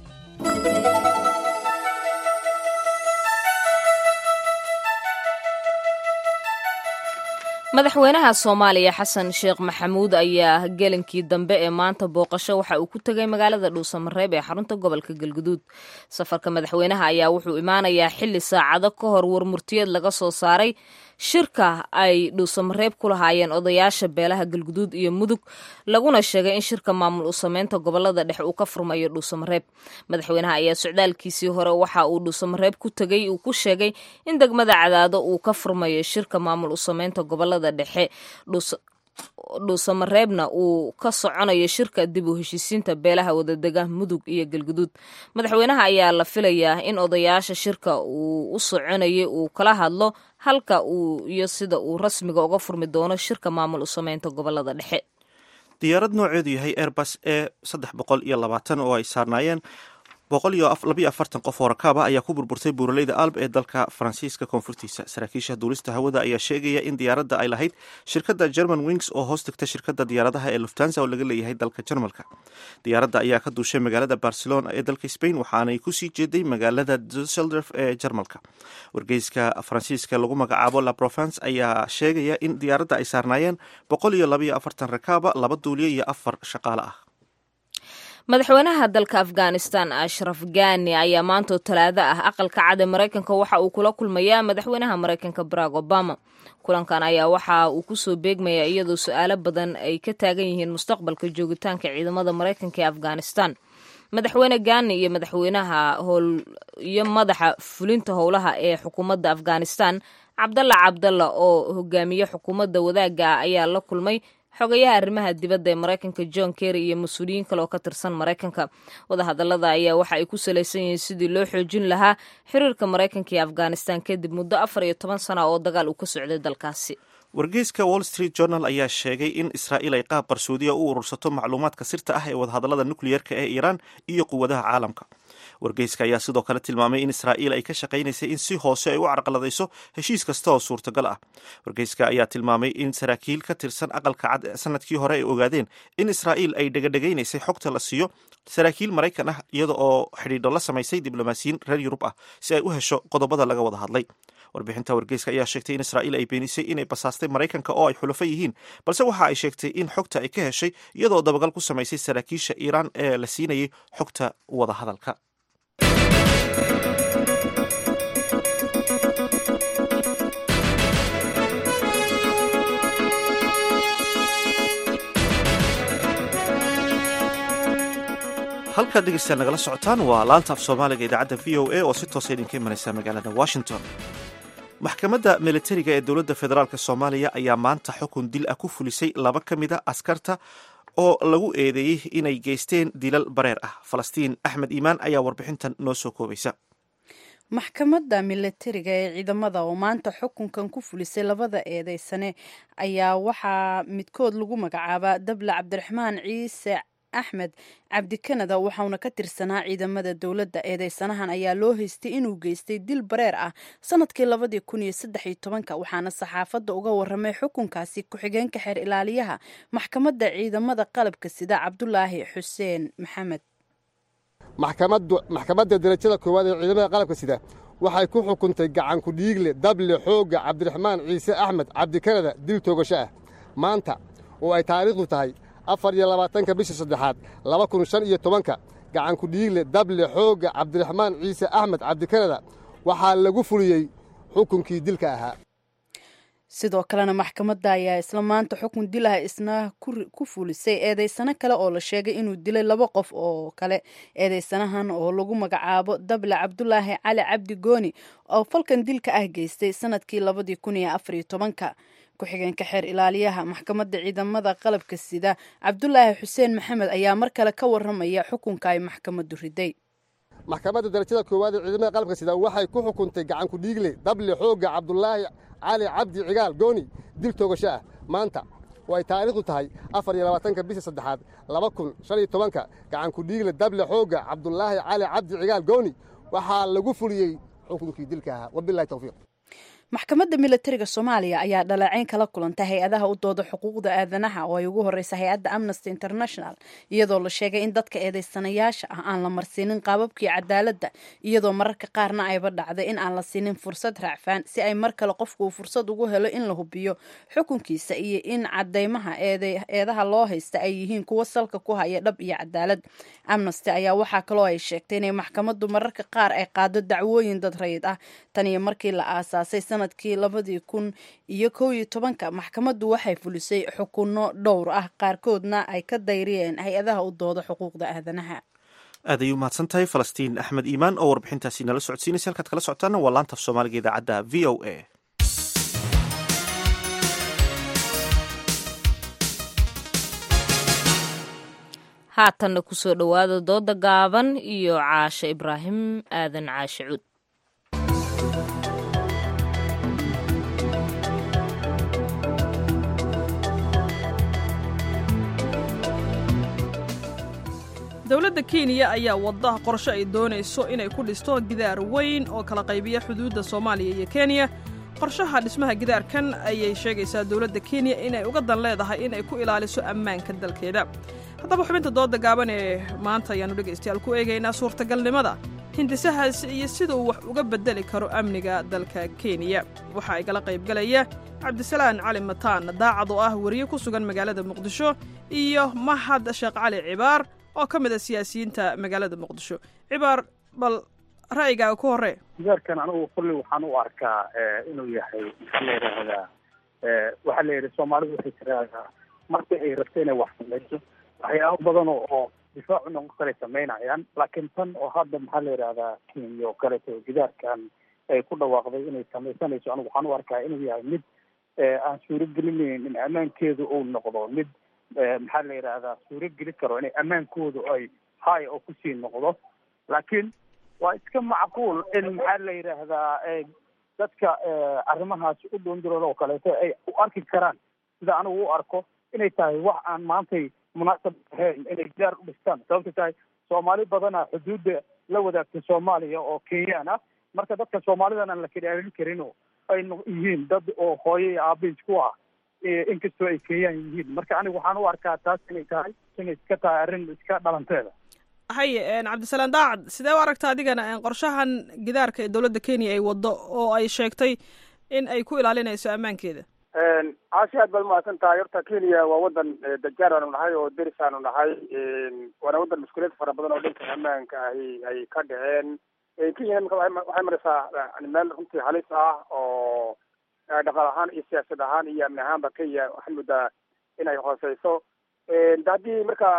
madaxweynaha soomaaliya xasan sheekh maxamuud ayaa gelinkii dambe ee maanta booqasho waxa uu ku tegay magaalada dhuusamareeb ee xarunta gobolka galguduud. safarka madaxweynaha ayaa wuxuu imaanayaa xili saacado ka hor warmurtiyeed laga soo saaray shirka ay dhuusamareeb ku lahaayeen odayaasha beelaha galguduud iyo mudug, laguna sheegay in shirka maamul u sameynta gobolada dhexe uu ka furmayo dhuusamareeb. madaxweynaha ayaa socdaalkiisii hore waxa uu dhuusamareeb ku tegay uu ku sheegay in degmada Cadaado uu ka furmayo shirka maamul u sameynta gobolada dhexe dhuusamareebna uu ka soconayo shirka dib u heshiisiinta beelaha wadadega mudug iyo galguduud. madaxweynaha ayaa la filayaa in odayaasha shirka uu u soconayay uu kala hadlo halka uu iyo sida uu rasmiga uga furmi doono shirka maamul u sameynta gobolada dhexe. diyaarad nooceedu yahay airbus ee saddex boqol iyo labaatan oo ay saarnaayeen boqol iyo labiyo afartan qof oo rakaaba ayaa ku burburtay buuraleyda alb ee dalka faransiiska koonfurtiisa. saraakiisha duulista hawada ayaa sheegaya in diyaaradda ay lahayd shirkadda german wings oo hoos tegta shirkadda diyaaradaha ee luftansa oo laga leeyahay dalka jarmalka. diyaaradda ayaa ka duushay magaalada barcelona ee dalka spain waxaanay kusii jeeday magaalada dusseldorf ee jarmalka. wargeyska faransiiska lagu magacaabo la provence ayaa sheegaya in diyaaradda ay saarnaayeen boqol iyo labiyo afartan rakaaba, laba duuliye iyo afar shaqaale ah. madaxweynaha dalka afghanistan ashraf ghani ayaa maantoo talaado ah aqalka cad ee maraykanka waxa uu kula kulmayaa madaxweynaha maraykanka barack obama. kulankan ayaa waxa uu kusoo beegmaya iyadoo su-aalo badan ay ka taagan yihiin mustaqbalka joogitaanka ciidamada maraykanka ee afghanistan. madaxweyne ghani iyo madaxweynaha iyo madaxa fulinta howlaha ee xukuumadda afghanistan cabdalla cabdalla oo hogaamiye xukuumadda wadaaga ah ayaa la kulmay xogayaha arrimaha dibadda ee maraykanka john kerry iyo mas-uuliyiin kale oo ka tirsan maraykanka. wadahadallada ayaa waxa ay ku salaysan yihiin sidii loo xoojin lahaa xiriirka maraykanka iyo afghanistan kadib muddo afar iyo toban sana oo dagaal uu ka socday dalkaasi. wargeyska wall street journal ayaa sheegay in israa'iil ay qaab qarsoodiya u urursato macluumaadka sirta ah ee wadahadallada nukliyeerka ee iiraan iyo quwadaha caalamka. wargeyska ayaa sidoo kale tilmaamay in israa'iil ay ka shaqaynaysay in si hoose ay u carqaladayso heshiis kasta oo suurtagal ah. wargeyska ayaa tilmaamay in saraakiil ka tirsan aqalka cad sanadkii hore ay ogaadeen in israa'iil ay dhegadhegaynaysay xogta la siiyo saraakiil maraykan ah iyada oo xidhiidho la samaysay diblomaasiyiin reer yurub ah si ay u hesho qodobada laga wada hadlay. warbixinta wargeyska ayaa sheegtay in israa'iil ay beenisay inay basaastay maraykanka oo ay xulafo yihiin, balse waxa ay sheegtay in xogta ay ka heshay iyadoo dabagal ku samaysay saraakiisha iiraan ee la siinayay xogta wadahadalka. halkaad dhegeystayaal nagala socotaan waa laanta af soomaaliga idaacadda v o a oo si toosa idinka imanaysa magaalada washington. maxkamadda militariga ee dowladda federaalk soomaaliya ayaa maanta xukun dil ah ku fulisay laba ka mid a askarta oo lagu eedeeyey inay geysteen dilal bareer ah. falastiin axmed iimaan ayaa warbixintan noo soo koobaysa. maxkamadda militariga ee ciidamada oo maanta xukunkan ku fulisay labada eedeysane ayaa waxaa midkood lagu magacaabaa dable cabdiraxmaan ciise axmed cabdikanada waxauna ka tirsanaa ciidamada dowladda. eedeysanahan ayaa loo haystay inuu geystay dil bareer ah sanadkii labadii kun iyo saddex iyo tobanka waxaana saxaafadda uga waramay xukunkaasi ku-xigeenka xeer ilaaliyaha maxkamadda ciidamada qalabka sida cabdulaahi xuseen maxamed. maxkamadda darajada koowaad ee ciidamada qalabka sida waxay ku xukuntay gacan ku dhiigle dable xooga cabdiraxmaan ciise axmed cabdikanada dil toogasho ah maanta oo ay taariikhdu tahay afar iyo labaatanka bisha saddexaad laba kun shan iyo tobanka. gacan ku dhiigle dable xooga cabdiraxmaan ciise axmed cabdikanada waxaa lagu fuliyey xukunkii dilka ahaa. sidoo kalena maxkamadda ayaa isla maanta xukun dilaha isna ku fulisay eedeysano kale oo la sheegay inuu dilay laba qof oo kale. eedeysanahan oo lagu magacaabo dable cabdulaahi cali cabdi gooni oo falkan dilka ah geystay sanadkii labadii kun iyo afar iyo tobanka. ku-xigeenka xeer ilaaliyaha maxkamadda ciidamada qalabka sida cabdulaahi xuseen maxamed ayaa mar kale ka waramaya xukunka ay maxkamaddu riday. maxkamadda darajada koowaad ee ciidamada qalabka sida waxay ku xukuntay gacan ku dhiigle dable xooga cabdulaahi cali cabdi cigaal gooni dil toogasho ah maanta oo ay taariikhdu tahay afar iyo labaatanka bisha saddexaad laba kun shan iyo tobanka gacanku dhiigle dable xoogga cabdulaahi cali cabdi cigaal gooni waxaa lagu fuliyey xukunkii dilka ahaa wabilahi tawfiiq maxkamadda milatariga soomaaliya ayaa dhaleecayn kala kulantay hay-adaha u dooda xuquuqda aadanaha oo ay ugu horeysa hay-adda amnesty international iyadoo la sheegay in dadka eedeysanayaasha ah aan la marsiinin qaababkii cadaaladda iyadoo mararka qaarna ayba dhacday in aan la siinin fursad raacfaan si ay mar kale qofku uu fursad ugu helo in la hubiyo xukunkiisa iyo in cadeymaha eedaha loo haysta ay yihiin kuwo salka ku haya dhab iyo cadaalad. amnesty ayaa waxaa kaloo ay sheegtay inay maxkamaddu mararka qaar ay qaado dacwooyin dad rayid ah tan iyo markii la aasaasay sanadkii labadii kun iyo kow iyo tobanka maxkamaddu waxay fulisay xukunno dhowr ah qaarkoodna ay ka dayriyeen hay-adaha u dooda xuquuqda aadanaha. aad ayuu mahadsan tahay falastiin axmed iimaan oo warbixintaasi nala socodsiinaysa halkaad kala socotaana waa laanta af soomaaliga idaacadda v o a. haatanna kusoo dhowaada dooda gaaban iyo caashe ibraahim aadan caashe cuud. dowladda kenya ayaa wadda qorshe ay doonayso inay ku dhisto gidaar weyn oo kala qaybiya xuduudda soomaaliya iyo kenya. qorshaha dhismaha gidaarkan ayay sheegaysaa dowladda kenya inay uga dan leedahay inay ku ilaaliso ammaanka dalkeeda. haddaba xubinta dooda gaaban ee maanta ayaannu dhegaystayaal ku eegaynaa suurtagalnimada hindisahaas iyo sida uu wax uga beddeli karo amniga dalka kenya. waxaa igala qaybgalaya cabdisalaan cali mataan daacad oo ah wariye ku sugan magaalada muqdisho iyo mahad sheekh cali cibaar oo ka mid a siyaasiyiinta magaalada muqdisho. cibaar bal ra'yigaaga ku horee. gidaarkan anigu kulli waxaan u arkaa inuu yahay maxaa la yidhaahdaa waxaa la yidhi soomaalidu waxay tiraahdaa marka ay rabto inay wax samayso waxyaabo badan oo difaacu noqon kale samaynayaan laakiin tan oo hadda maxaa la yidhaahdaa kenya oo kaleeto gidaarkan ay ku dhawaaqday inay samaysanayso anigu waxaan u arkaa inuu yahay mid aan suuragelinayn in ammaankeedu uu noqdo mid maxaa la yidhaahdaa suurogeli karo inay ammaankoodu ay hay oo kusii noqdo. laakiin waa iska macquul in maxaa la yidhaahdaa dadka arrimahaas u dhundurooda oo kaleeto ay u arki karaan sida anigu u arko inay tahay wax aan maantay munaasab ahayn inay gidaar u dhistaan. sababta tahay soomaali badana xuduudda la wadaagta soomaaliya oo kenyaan ah marka dadka soomaalidan aan la kadaalin karin oo ay yihiin dad oo hooyo iyo aabe isku ah inkastoo ay kenyaan yihiin. marka anigu waxaan u arkaa taas inay tahay inay iska tahay arrin iska dhalanteeda. haye cabdisalaan daacad sidee u aragta adigana qorshahan gidaarka ee dowladda kenya ay waddo oo ay sheegtay in ay ku ilaalinayso ammaankeeda? caashi aad baad umahadsan tahay. horta kenya waa wadan dajaar aanu nahay oo deris aanu nahay waana wadan mushkilad fara badan oo dhanka ammaanka ahi ay ka dhaceen. kenya imika waxay maraysaa meel runtii halis ah oo dhaqaal ahaan iyo siyaasad ahaan iyo amni ahaanba kenya waxaan moodaa inay hooseyso. haddii marka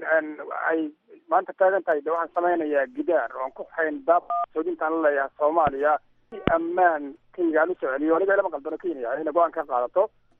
ay maanta taagan tahay de waxaan samaynayaa gidaar oon ku xayn daab soodintaan la leeyahay soomaaliya si ammaan kenya aan usoo celiyo aniga ilama qaldano kenya inay go-aan ka qaadato.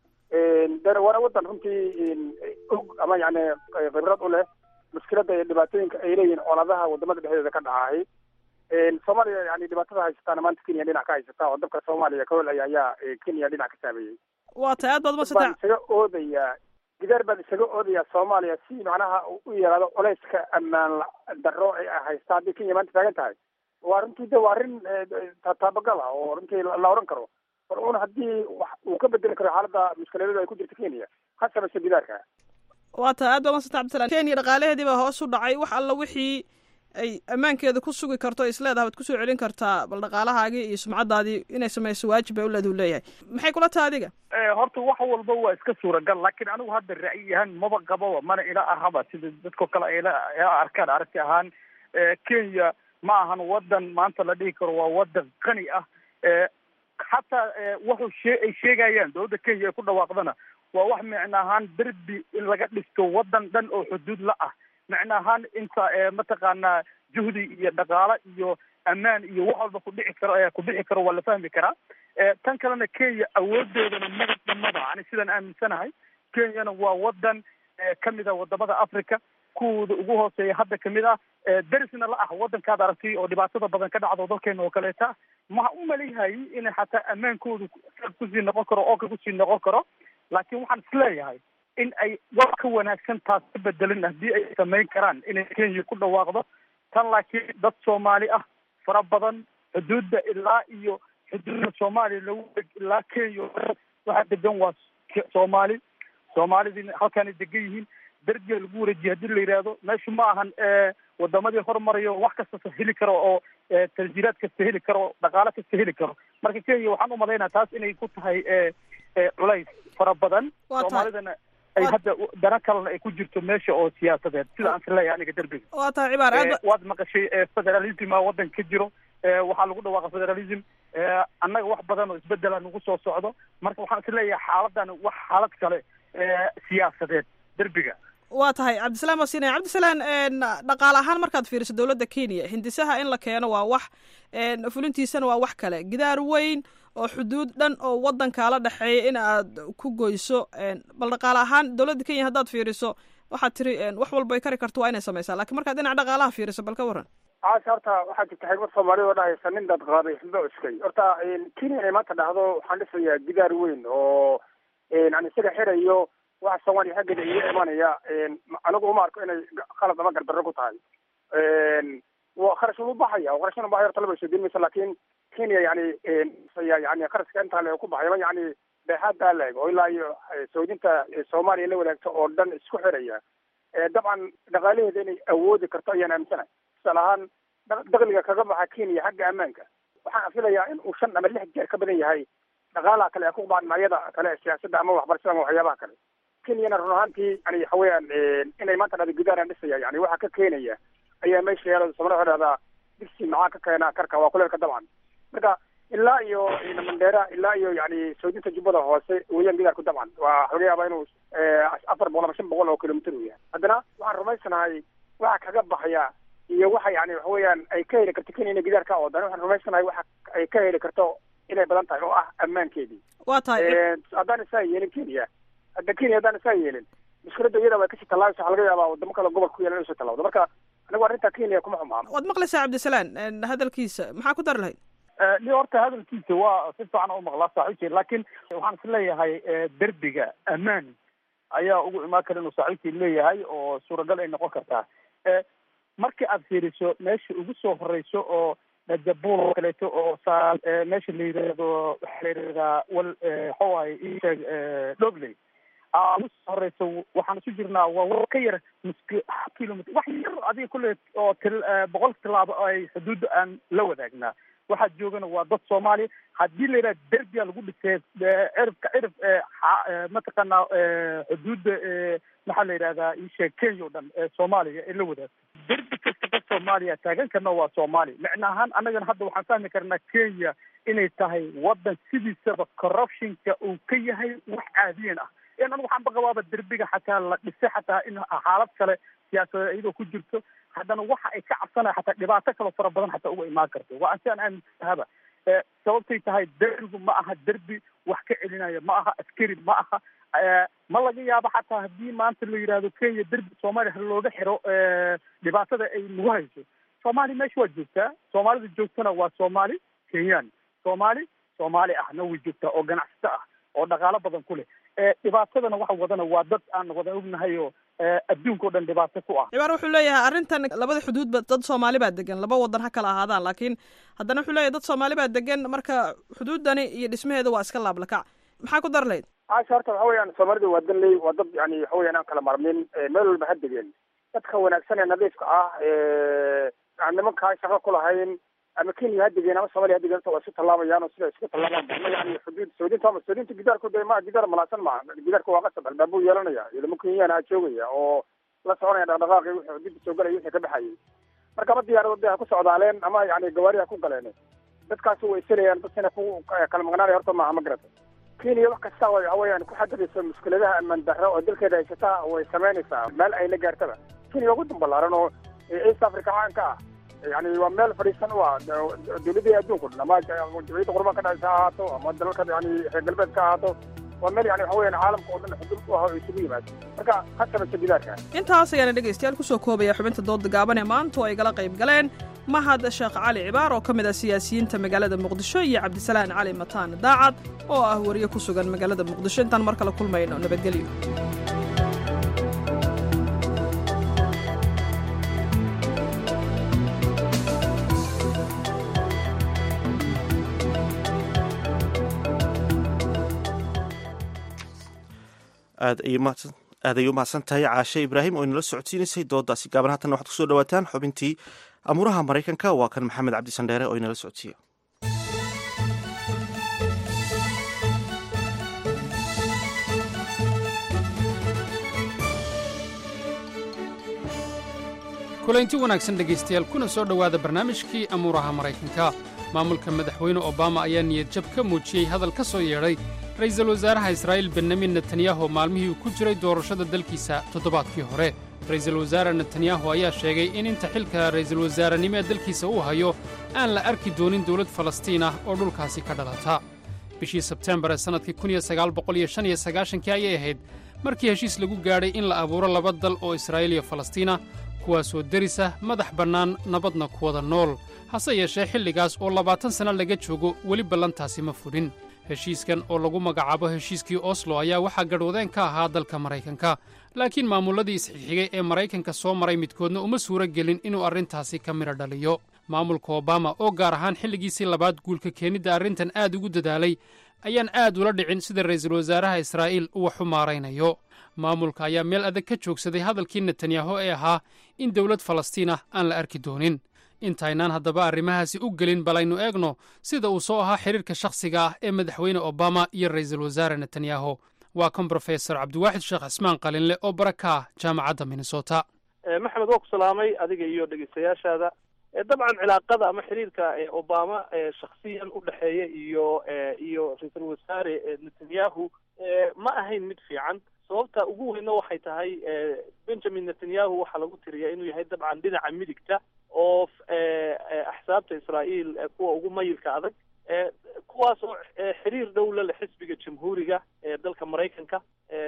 dana waana wadan runtii og ama yani khibrad u leh mushkilada iyo dhibaatooyinka ay leeyihiin oladaha wadamada dhexdeeda ka dhacahay. soomaaliya yani dhibaatada haysataana maanta kenya dhinac ka haysata oo dabka soomaaliya ka holaya ayaa kenya dhinac ka saameeyey. waa tahay aad baad umadsanta isaga oodayaa gidaar baan isaga oodayaa soomaaliya si macnaha u yaraado culeyska ammaan darro ay haysta haddii kenya maanta taagan tahay. waa runtii de waa arrin taabagal ah oo runtii la oran karo war un haddii wax uu ka bedeli karo xaaladda mushkiladada ay ku jirta kenya ha samayso gidaarka. waa tahay aad baad umadsanta cabdisalaan. kenya dhaqaalaheedii baa hoos u dhacay wax alla wixii ay ammaankeeda ku sugi karto isleedaha waad kusoo celin kartaa bal dhaqaalahaagii iyo sumcadaadii inay samayso waajib bay uleed u leeyahay. maxay kula tahay adiga? horta wax walba waa iska suuragal laakiin anigu hadda ra'yi ahaan maba qababa mana ila ahaba sida dadko kale ayla arkaan aragti ahaan. kenya ma ahan wadan maanta la dhihi karo waa wadan qani ah. xataa wuxuu shee ay sheegayaan dowladda kenya ay ku dhawaaqdana waa wax micno ahaan derbi in laga dhisto wadan dhan oo xuduud la ah micno ahaan inta mataqaanaa juhdi iyo dhaqaalo iyo ammaan iyo wax walba kudhici karo ayaa kudhici karo waa la fahmi karaa. tan kalena kenya awoodeedana madad dhamada ani sidaan aaminsanahay kenyana waa wadan kamid a wadamada africa kuwooda ugu hooseeya hadda kamid ah derisna la ah wadankaad aragtay oo dhibaatada badan ka dhacdo dalkeena oo kaleeta ma u maleyahay in xataa ammaankoodu kusii noqon karo oo ka kusii noqon karo. laakiin waxaan isleeyahay in ay wax ka wanaagsan taas ka bedelin haddii ay samayn karaan inay kenya ku dhawaaqdo. tan laakiin dad soomaali ah fara badan xuduudda ilaa iyo xuduudda soomaaliya lagu deg ilaa kenya waxaa degan waa soomaali. soomaalidii halkaanay degan yihiin. derbiga lagu wareejiye haddii la yidhaahdo meeshu ma ahan wadamadii horumarayo wax kasta heli karo oo tansiiraad kasta heli karo dhaqaalo kasta heli karo. marka kenya waxaan u malaynaa taas inay ku tahay culays fara badan. soomaalidana ay hadda dana kalena ay ku jirto meesha oo siyaasadeed sida aan filayaa aniga derbiga. waa tahay cibaar aad waad maqashay federalism a waddan ka jiro. waxaa lagu dhawaaqa federalism. annaga wax badan oo isbedela nagu soo socdo. marka waxaan isleeyahay xaaladan wax xaalad kale siyaasadeed derbiga. waa tahay cabdisalaan baa siinaya. cabdisalaan dhaqaale ahaan markaad fiiriso dowladda kenya hindisaha in la keeno waa wax, fulintiisana waa wax kale. gidaar weyn oo xuduud dhan oo waddankaa la dhexeeya in aad ku goyso, bal dhaqaale ahaan dowladda kenya haddaad fiiriso waxaad tiri wax walba ay kari karto waa inay samaysaa, lakiin markaad dhinaca dhaqaalaha fiiriso bal ka waran. caasha horta waxaa jirta xigmad soomaalida oo dhahaysa nin dad qaaday xilba uskay. horta kenya inay maanta dhahdo waxaan dhisayaa gidaar weyn oo aan isaga xirayo waxa soomaaliya xaggeeda iga imanaya, anigu uma arko inay qalad ama gardarro ku tahay. kharash u baxaya oo kharashna baxaya horta laba soo dilmaysa, laakiin kenya yani yani kharashka intaa le ku baxaya yani dheexaada laeg oo ilaa iyo soodinta soomaaliya la wadaagto oo dhan isku xiraya. dabcan dhaqaalaheeda inay awoodi karto ayaan aaminsanahay. tusaale ahaan dakhliga kaga baxa kenya xagga ammaanka waxaan filayaa in uu shan ama lix jeer ka badan yahay dhaqaalaha kale ku baan noocyada kale siyaasadda ama waxbarashada ama waxyaabaha kale. kenyana run ahaantii yani waxa weeyaan inay maanta dhada gudaaraan dhisaya yani waxa ka keenaya ayaa meesha yeelada soomaalida waxay dhahdaa digsi maxaa ka keena karka waa kuleelka dabcan. marka ilaa iyo mandheera ilaa iyo yani soodinta jubbada hoose weeyaan gidaarku dabcan waa laga yaabaa inuu afar boqol ama shan boqol oo kilomitr u yahay. haddana waxaan rumaysanahay waxa kaga baxaya iyo waxa yani waxa weeyaan ay ka heli karto kenya ina gidaarka oo dan waxaan rumaysanahay waxa ay ka heli karto inay badan tahay oo ah ammaankeedii. waa tahay haddaan isaa yeelin kenya hadda kenya haddaan isaa yeelin mushkiladda iyada way kasii tallaabaysa. waxa laga yaabaa wadamo kale gobolka ku yaala inay soo tallaawdo. marka anigu arrinta kenya kuma xumaano. waad maqlaysaa cabdisalaan hadalkiisa, maxaa ku dari lahayd? ni horta hadalkiisa waa si fiican u maqlaa saaxiibkii, laakiin waxaan is leeyahay derbiga ammaan ayaa ugu imaan kara inuu saaxiibkii leeyahay oo suuragal ay noqon kartaa. markii aad fiiriso meesha ugu soo horeyso oo dajabuul kaleeto oo saa meesha la yidhaahdo waxaa la yidhahdaa wal xawaay isheeg dhogley ugu soo horeyso waxaan isu jirnaa waa wa ka yar miski kilomitr wax yar adiga kulle oo til boqol tilaabo ay xuduudda aan la wadaagnaa. waxaad joogana waa dad soomaaliya. haddii la yidhaha derbiya lagu dhisay ciribka cirib mataqaanaa xuduudda maxaa la yidhahdaa isheeg kenya o dhan soomaaliya ee la wadaagto derbi kasta dad soomaaliya taagan karna waa soomaaliya. micna ahaan annagana hadda waxaan fahmi karnaa kenya inay tahay waddan sidiisaba corruptionka uu ka yahay wax caadiyan ah. in anigu waxaan baqabaaba derbiga xataa la dhisay xataa in xaalad kale siyaasadeed iyadoo ku jirto haddana waxa ay ka cabsanaya xataa dhibaato kaloo fara badan xataa uga imaan karto. waa ansi aan aaminsahaba sababtay tahay derbigu ma aha derbi wax ka celinaya, ma aha askari, ma aha ma laga yaabo xataa haddii maanta la yidhaahdo kenya derbi soomaaliya ha looga xiro dhibaatada ay nagu hayso. soomaaliya meesha waa joogtaa. soomaalida joogtana waa soomaali kenyaan. soomaali soomaali ahna way joogtaa oo ganacsato ah oo dhaqaalo badan ku leh. dhibaatadana waxa wadana waa dad aan wada ognahay oo adduunka o dhan dhibaato ku ah. cibaar wuxuu leeyahay arrintan labada xuduudba dad soomaali baa degan, laba wadan ha kala ahaadaan, laakiin haddana wuxuu leeyahay dad soomaali baa degan, marka xuduuddani iyo dhismaheeda waa iska laablakac. maxaa ku dar lahayd? caasha horta waxa weeyaan soomaalida waa danley, waa dad yani waxa weeyaan aan kala marmin, meel walba ha degeen. dadka wanaagsan ee nadiifka ah aan nimankaa shaqo ku lahayn ama kenya ha degeen ama soomaaliya ha degeen waa isu tallaabayaan oo sida isku tallaabaan ma yani xuduud soodinta ama soodinta gidaarku de ma gidaar malaasan ma gidaarku waa qasab albaabuu yeelanaya ciidamo kenyana joogaya oo la soconaya dhaqdhaqaaqi wixii xuduudda soo galaya wixii ka baxayay. marka ma diyaarado de ha ku socdaaleen ama yani gawaari ha ku galeen. dadkaasi way isanayaan dadkina ku kala maqnaanaya horta maaha ma garata. kenya wax kasta way waxa weeyaan ku xadidaysa mushkiladaha ammaan darro oo dalkeeda haysataa way samaynaysaa meel ay la gaartaba. kenya waa waddan ballaaran oo east africa caanka ah yani waa meel fadhiisan u ah dawladii adduunka dhan ama jumciyadda qurumaha ka dhacaysa ha ahaato ama dalalka yani reer galbeedka ha ahaato waa meel yani waxa weeyaan caalamka oo dhan xuduud u ah oo isugu yimaado. marka ha samaysa gidaarka. intaas ayaana dhegaystayaal kusoo koobaya xubinta dooda gaaban ee maanta oo ay gala qayb galeen mahad sheekh cali cibaar oo ka mid ah siyaasiyiinta magaalada muqdisho iyo cabdisalaan cali mataan daacad oo ah wariye ku sugan magaalada muqdisho. intaan mar kale kulmayno nabadgelyo. aad ay mahadsan aad ay u mahadsan tahay caashe ibraahim oo inala socodsiinaysay doodaasi gaaban. haatan waxaad kusoo dhawaataan xubintii amuuraha maraykanka. waa kan maxamed cabdi sandheere oo inala socodsiiya. kulanti wanaagsan dhegaystayaal kuna soo dhowaada barnaamijkii amuuraha maraykanka. maamulka madaxweyne obama ayaa niyad jab ka muujiyey hadal ka soo yeedhay ra'iisul wasaaraha israa'iil benyamin netanyahu maalmihii uu ku jiray doorashada dalkiisa toddobaadkii hore. ra'iisul wasaare netanyahu ayaa sheegay in inta xilka ra'iisul wasaarenimo ee dalkiisa uu hayo aan la arki doonin dawlad falastiin ah oo dhulkaasi ka dhalata. bishii sebteembar ee sannadkii kun iyo sagaal boqol iyo shan iyo sagaashankii ayay ahayd markii heshiis lagu gaadhay in la abuuro laba dal oo israa'iil iyo falastiina, kuwaasoo derisa madax bannaan nabadna ku wada nool. hase yeeshee xilligaas oo labaatan sanno laga joogo weli ballantaasi ma fudhin. heshiiskan oo lagu magacaabo heshiiskii oslo ayaa waxaa gadhwadeen ka ahaa dalka maraykanka, laakiin maamulladii isxigxigay ee maraykanka soo maray midkoodna uma suuro gelin inuu arrintaasi ka midho dhaliyo. maamulka obama oo gaar ahaan xilligiisii labaad guulka keenidda arrintan aad ugu dadaalay ayaan aad ula dhicin sida ra'iisul wasaaraha israa'iil uu wax u maaraynayo. maamulka ayaa meel adag ka joogsaday hadalkii netanyahu ee ahaa in dawlad falastiin ah aan la arki doonin. intaynaan haddaba arrimahaasi u gelin balaynu eegno sida uu soo ahaa xidhiirka shakhsiga ah ee madaxweyne obama iyo ra'iisul wasaare netanyahu. waa kan brofesor cabdiwaaxid sheekh cismaan qalinle oo bara ka ah jaamacadda minnesota. maxamed waa ku salaamay adiga iyo dhegeystayaashaada. dabcan cilaaqada ama xiriirka obama shakhsiyan u dhexeeya iyo iyo ra-iisul wasaare netanyahu ma ahayn mid fiican. sababta ugu weynna waxay tahay benjamin netanyahu waxaa lagu tiriyaa inuu yahay dabcan dhinaca midigta oo axsaabta israa'iil kuwa ugu mayilka adag, kuwaas oo xiriir dhow la leh xisbiga jamhuuriga ee dalka maraykanka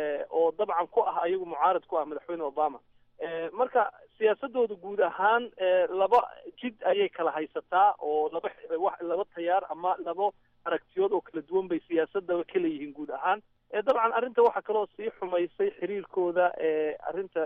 oo dabcan ku ah ayagu mucaarad ku ah madaxweyne obama. marka siyaasadooda guud ahaan laba jid ayay kala haysataa oo laba laba tayaar ama laba aragtiyood oo kala duwan bay siyaasadaba ka leeyihiin guud ahaan. dabcan arrinta waxaa kaloo sii xumaysay xiriirkooda arrinta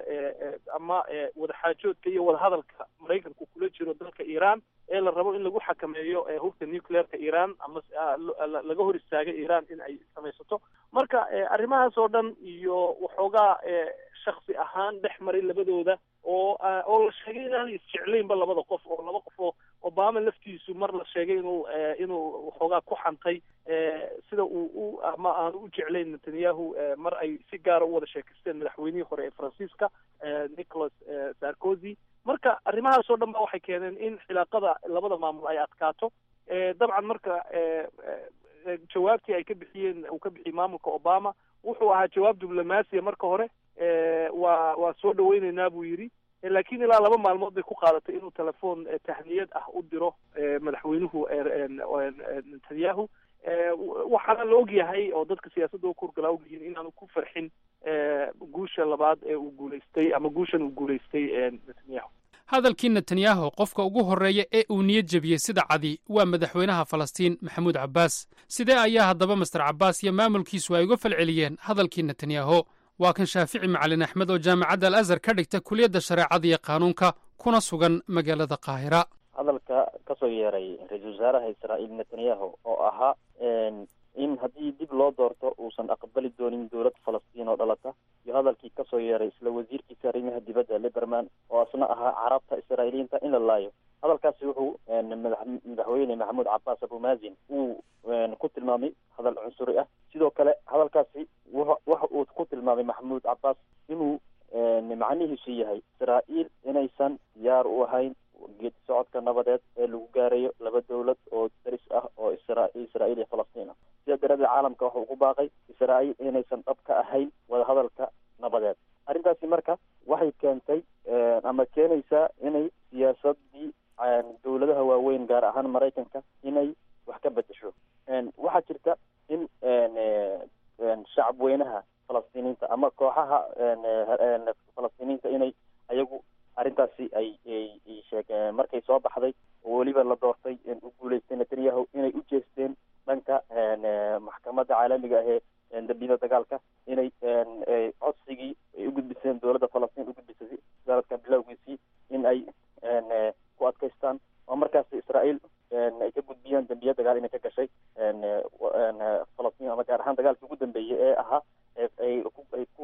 ama wadaxaajoodka iyo wadahadalka maraykanku kula jiro dalka iiraan ee la rabo in lagu xakameeyo hubka nuclearka iiraan ama laga hor istaaga iiraan in ay samaysato. marka arrimahaas oo dhan iyo waxoogaa shaksi ahaan dhex maray labadooda oo oo la sheegay inaanay isjeclaynba labada qof, oo laba qof oo obama laftiisu mar la sheegay inuu inuu waxoogaa ku xantay sida uu u ama aanu u jeclayn netanyahu mar ay si gaara u wada sheekaysteen madaxweynihii hore ee faransiiska nicolas sarkozy. marka arrimahaas oo dhan ba waxay keeneen in xilaaqada labada maamul ay adkaato. dabcan marka jawaabtii ay ka bixiyeen uu ka bixiyey maamulka obama wuxuu ahaa jawaab diblomaasiya marka hore. waa waa soo dhaweyneynaa buu yidhi, laakiin ilaa laba maalmood bay ku qaadatay inuu telefoon tahniyad ah u diro madaxweynuhu netanyahu. waxaana la og yahay oo dadka siyaasadda u kurgala ogyihiin inaanu ku farxin guusha labaad ee uu guulaystay ama guushan uu guulaystay netanyahu. hadalkii netanyahu qofka ugu horreeya ee uu niyad jebiyey sida cadi waa madaxweynaha falastiin maxamuud cabbaas. sidee ayaa haddaba master cabbaas iyo maamulkiisu ay uga falceliyeen hadalkii netanyahu? waa kan shaafici macalin axmed oo jaamacadda al azhar ka dhigta kuliyadda shareecada iyo qaanuunka kuna sugan magaalada qaahira. hadalka ka soo yeeray ra-iisul wasaaraha israa'iil netanyahu oo ahaa in haddii dib loo doorto uusan aqbali doonin dowlad falastiin oo dhalata, iyo hadalkii ka soo yeeray isla wasiirkiisa arrimaha dibadda liberman oo asna ahaa carabta israa'iiliyiinta in la laayo. hadalkaasi wuxuu madaxweyne maxamuud cabbaas abumazin uu ku tilmaamay hadal cunsuri ah. sidoo kale hadalkaasi waxa uu ku tilmaamay maxamuud cabbaas inuu macnihiisu yahay israa'iil inaysan diyaar u ahayn geed socodka nabadeed ee lagu gaarayo laba dowlad oo daris ah oo israa'iil iyo falastiin ah. sida daraaddeed caalamka waxa uu ku baaqay israa'iil inaysan dhab ka ahayn wadahadalka nabadeed. arrintaasi marka waxay keentay ama keenaysaa inay siyaasadii dowladaha waaweyn gaar ahaan maraykanka inay wax ka bedesho. waxaa jirta in shacab weynaha falastiiniinta ama kooxaha falastiiniinta inay ayagu arrintaasi ay sheegeen markay soo baxday oo weliba la doortay u guulaystay netanyahu inay u jeesteen dhanka maxkamadda caalamiga ah ee dambiyada dagaalka, inay codsigii ay u gudbiseen dowladda falastiin u gudbisay sanadkan bilowgiisii in ay ku adkaystaan oo markaas israa'iil ay ka gudbiyaan dambiya dagaal inay ka gashay falastiin ama gaar ahaan dagaalkii ugu dambeeyey ee ahaa ay ku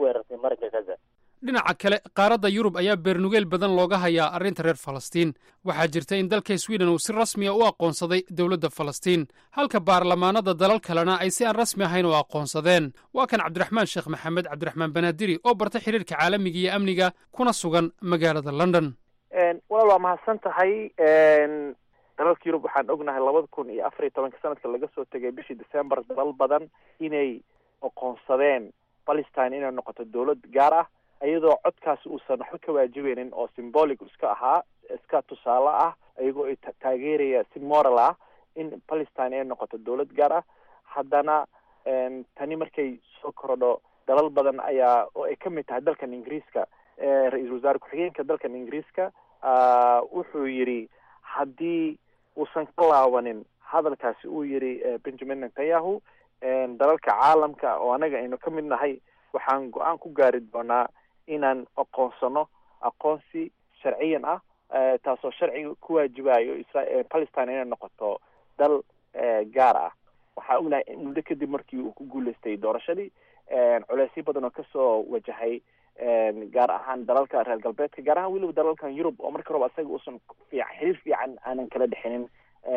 dhinaca kale qaaradda yurub ayaa beernugeel badan looga hayaa arrinta reer falastiin waxaa jirta in dalka sweden uu si rasmiya u aqoonsaday dowladda falastiin halka baarlamaanada dalal kalena ay si aan rasmi ahayn u aqoonsadeen waa kan cabdiraxmaan sheekh maxamed cabdiraxmaan banaadiri oo barta xiriirka caalamiga iyo amniga kuna sugan magaalada london. walaal waa mahadsan tahay. dalalka yurub waxaan ognahay labada kun iyo afar iyo tobanka sanadka laga soo tegay bishii december dalal badan inay aqoonsadeen palestine inay noqoto dowlad gaar ah iyadoo codkaasi uusan waxba ka waajibeynin oo symbolic iska ahaa iska tusaale ah iyagoo ay taageeraya si moral ah in palestine ay noqoto dowlad gaar ah. haddana tani markay soo korodho dalal badan ayaa oo ay ka mid tahay dalkan ingiriiska ra-iisul wasaare ku-xigeenka dalkan ingiriiska wuxuu yidhi haddii uusan ka laabanin hadalkaasi uu yidhi benjamin netanyahu dalalka caalamka oo anaga aynu ka mid nahay waxaan go-aan ku gaari doonaa inaan aqoonsano aqoonsi sharciyan ah taasoo sharciga ku waajibayo palestine inay noqoto dal gaar ah. waxaa ognahay muddo kadib markii uu ku guuleystay doorashadii culeysyo badan oo kasoo wajahay gaar ahaan dalalka reer galbeedka gaar ahaan weliba dalalkan yurub oo marka horeba asaga uusan fiican xiriir fiican aanan kala dhexinin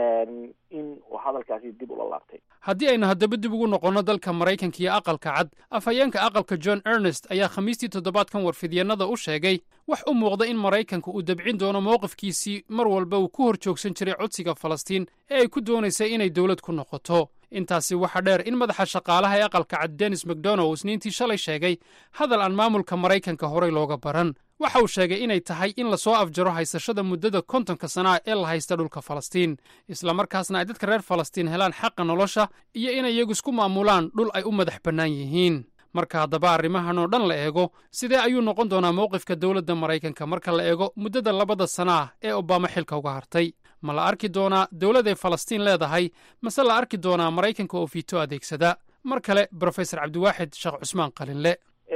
in uu hadalkaasi dib ula laabtay. haddii aynu haddaba dib ugu noqonno dalka maraykanka iyo aqalka cad afhayeenka aqalka john ernest ayaa khamiistii toddobaadkan warfidyanada u sheegay wax u muuqda in maraykanka uu dabcin doono mowqifkiisii mar walba uu ku hor joogsan jiray codsiga falastiin ee ay ku doonaysay inay dowlad ku noqoto. intaasi waxaa dheer in madaxa shaqaalaha ee aqalka cad dennis macdonow uu isniintii shalay sheegay hadal aan maamulka maraykanka horey looga baran. waxa uu sheegay inay tahay in lasoo afjaro haysashada muddada kontonka sana ee la haysta dhulka falastiin islamarkaasna ay dadka reer falastiin helaan xaqa nolosha iyo inay iyagu isku maamulaan dhul ay u madax bannaan yihiin. marka haddaba arrimahan oo dhan la eego sidee ayuu noqon doonaa mowqifka dowladda maraykanka marka la eego muddada labada sana ah ee obama xilka uga hartay? ma la arki doonaa dowlad ay falastiin leedahay mase la arki doonaa maraykanka oo fiito adeegsada? mar kale brofesor cabdiwaaxid sheekh cusmaan qalinle.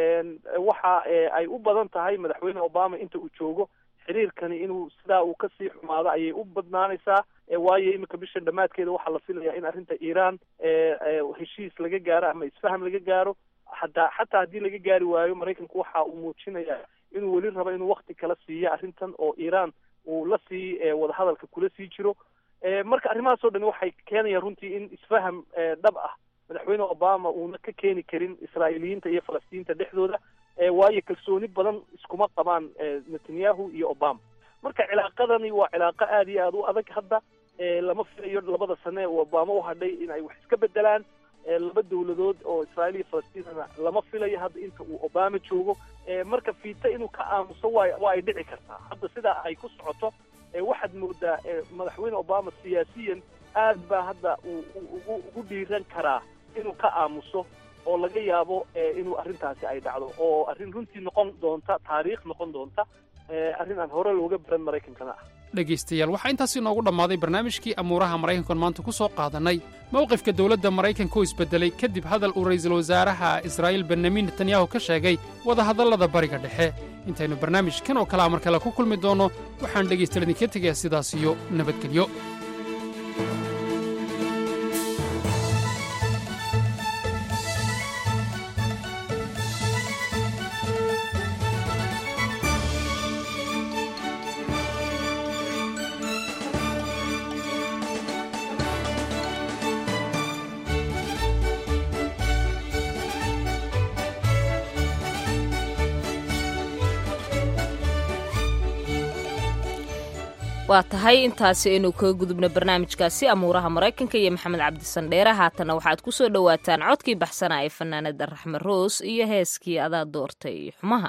waxa ay u badan tahay madaxweyne obama inta uu joogo xiriirkani inuu sidaa uu kasii xumaado ayay u badnaanaysaa waayo iminka bishan dhammaadkeeda waxaa la filayaa in arrinta iiraan heshiis laga gaaro ama isfaham laga gaaro. hataa xataa haddii laga gaari waayo maraykanku waxa uu muujinayaa inuu weli rabo inuu wakti kala siiyo arrintan oo iiraan uu la sii wadahadalka kula sii jiro. marka arrimahaas oo dhan waxay keenayaan runtii in isfaham dhab ah madaxweyne obama uuna ka keeni karin israa'iiliyiinta iyo falastiinta dhexdooda waayo kalsooni badan iskuma qabaan netanyahu iyo obama. marka cilaaqadani waa cilaaqo aada iyo aada u adag hadda lama filayo labada sane oo obama u hadhay in ay wax iska bedelaan. laba dowladood oo israa'iil iyo falastiinana lama filayo hadda inta uu obama joogo. marka fiita inuu ka aamuso waa waa ay dhici kartaa hadda sidaa ay ku socoto. waxaad moodaa madaxweyne obama siyaasiyan aad baa hadda uu ugu dhiiran karaa inuu ka aamuso oo laga yaabo inuu arrintaasi ay dhacdo oo arrin runtii noqon doonta taariikh noqon doonta arrin aan hore looga baran maraykankana ah. dhegaystayaal waxaa intaasi inoogu dhammaaday barnaamijkii amuuraha maraykankan maanta ku soo qaadannay mowqifka dowladda maraykanka oo isbeddelay kadib hadal uu ra'iisul wasaaraha israa'iil benyamin netanyahu ka sheegay wadahadallada bariga dhexe. intaynu barnaamijkan oo kalea mar kale ku kulmi doonno waxaan dhegaystayaal idinka tegayaa sidaas iyo nabadgelyo. waa tahay intaasi aynu kaga gudubna barnaamijkaasi amuuraha maraykanka iyo maxamed cabdisandheere. haatanna waxaad ku soo dhowaataan codkii baxsanaa ee fanaanada raxme roos iyo heeskii adaa doortay xumaha.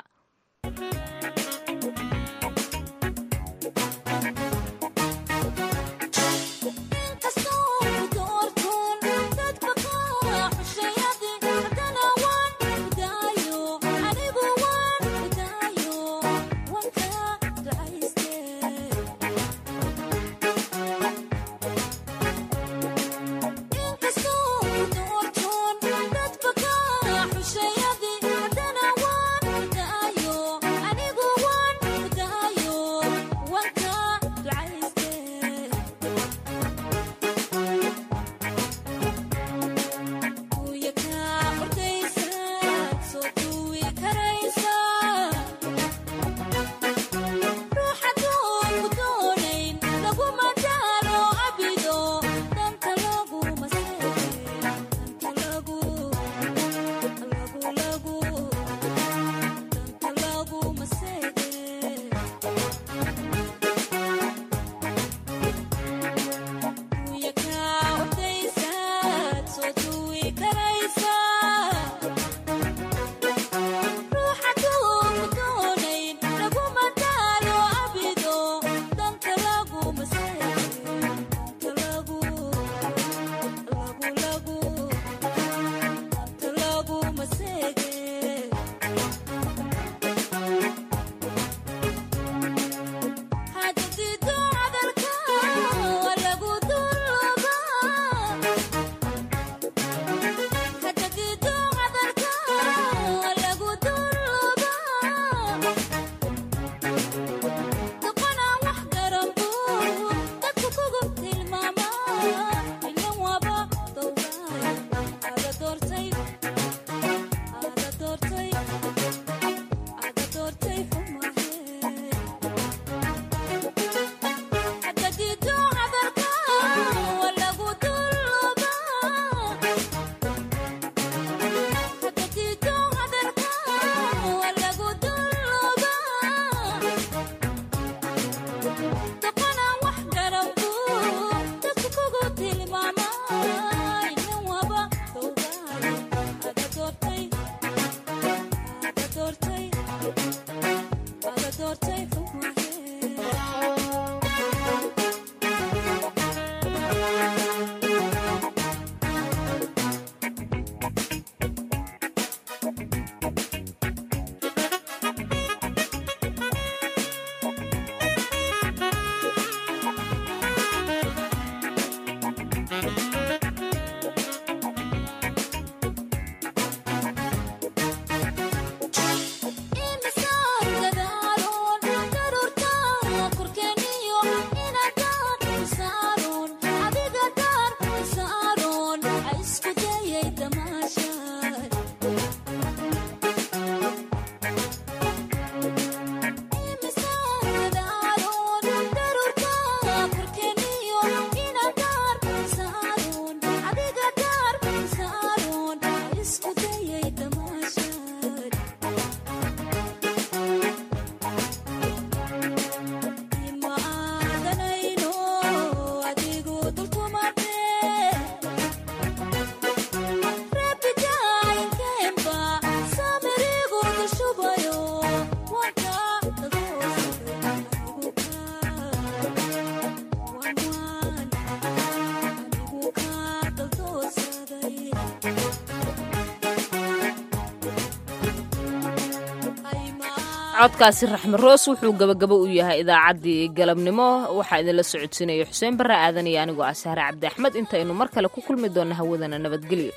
codkaasi raxme roos wuxuu gabagabo u yahay idaacaddii galabnimo waxaa idinla socodsiinaya xuseen barre aadan iyo anigoo ah sahre cabdi axmed intaynu mar kale ku kulmi doonno hawadana nabadgelyo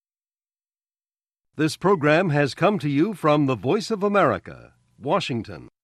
This program has come to you from the Voice of America, Washington.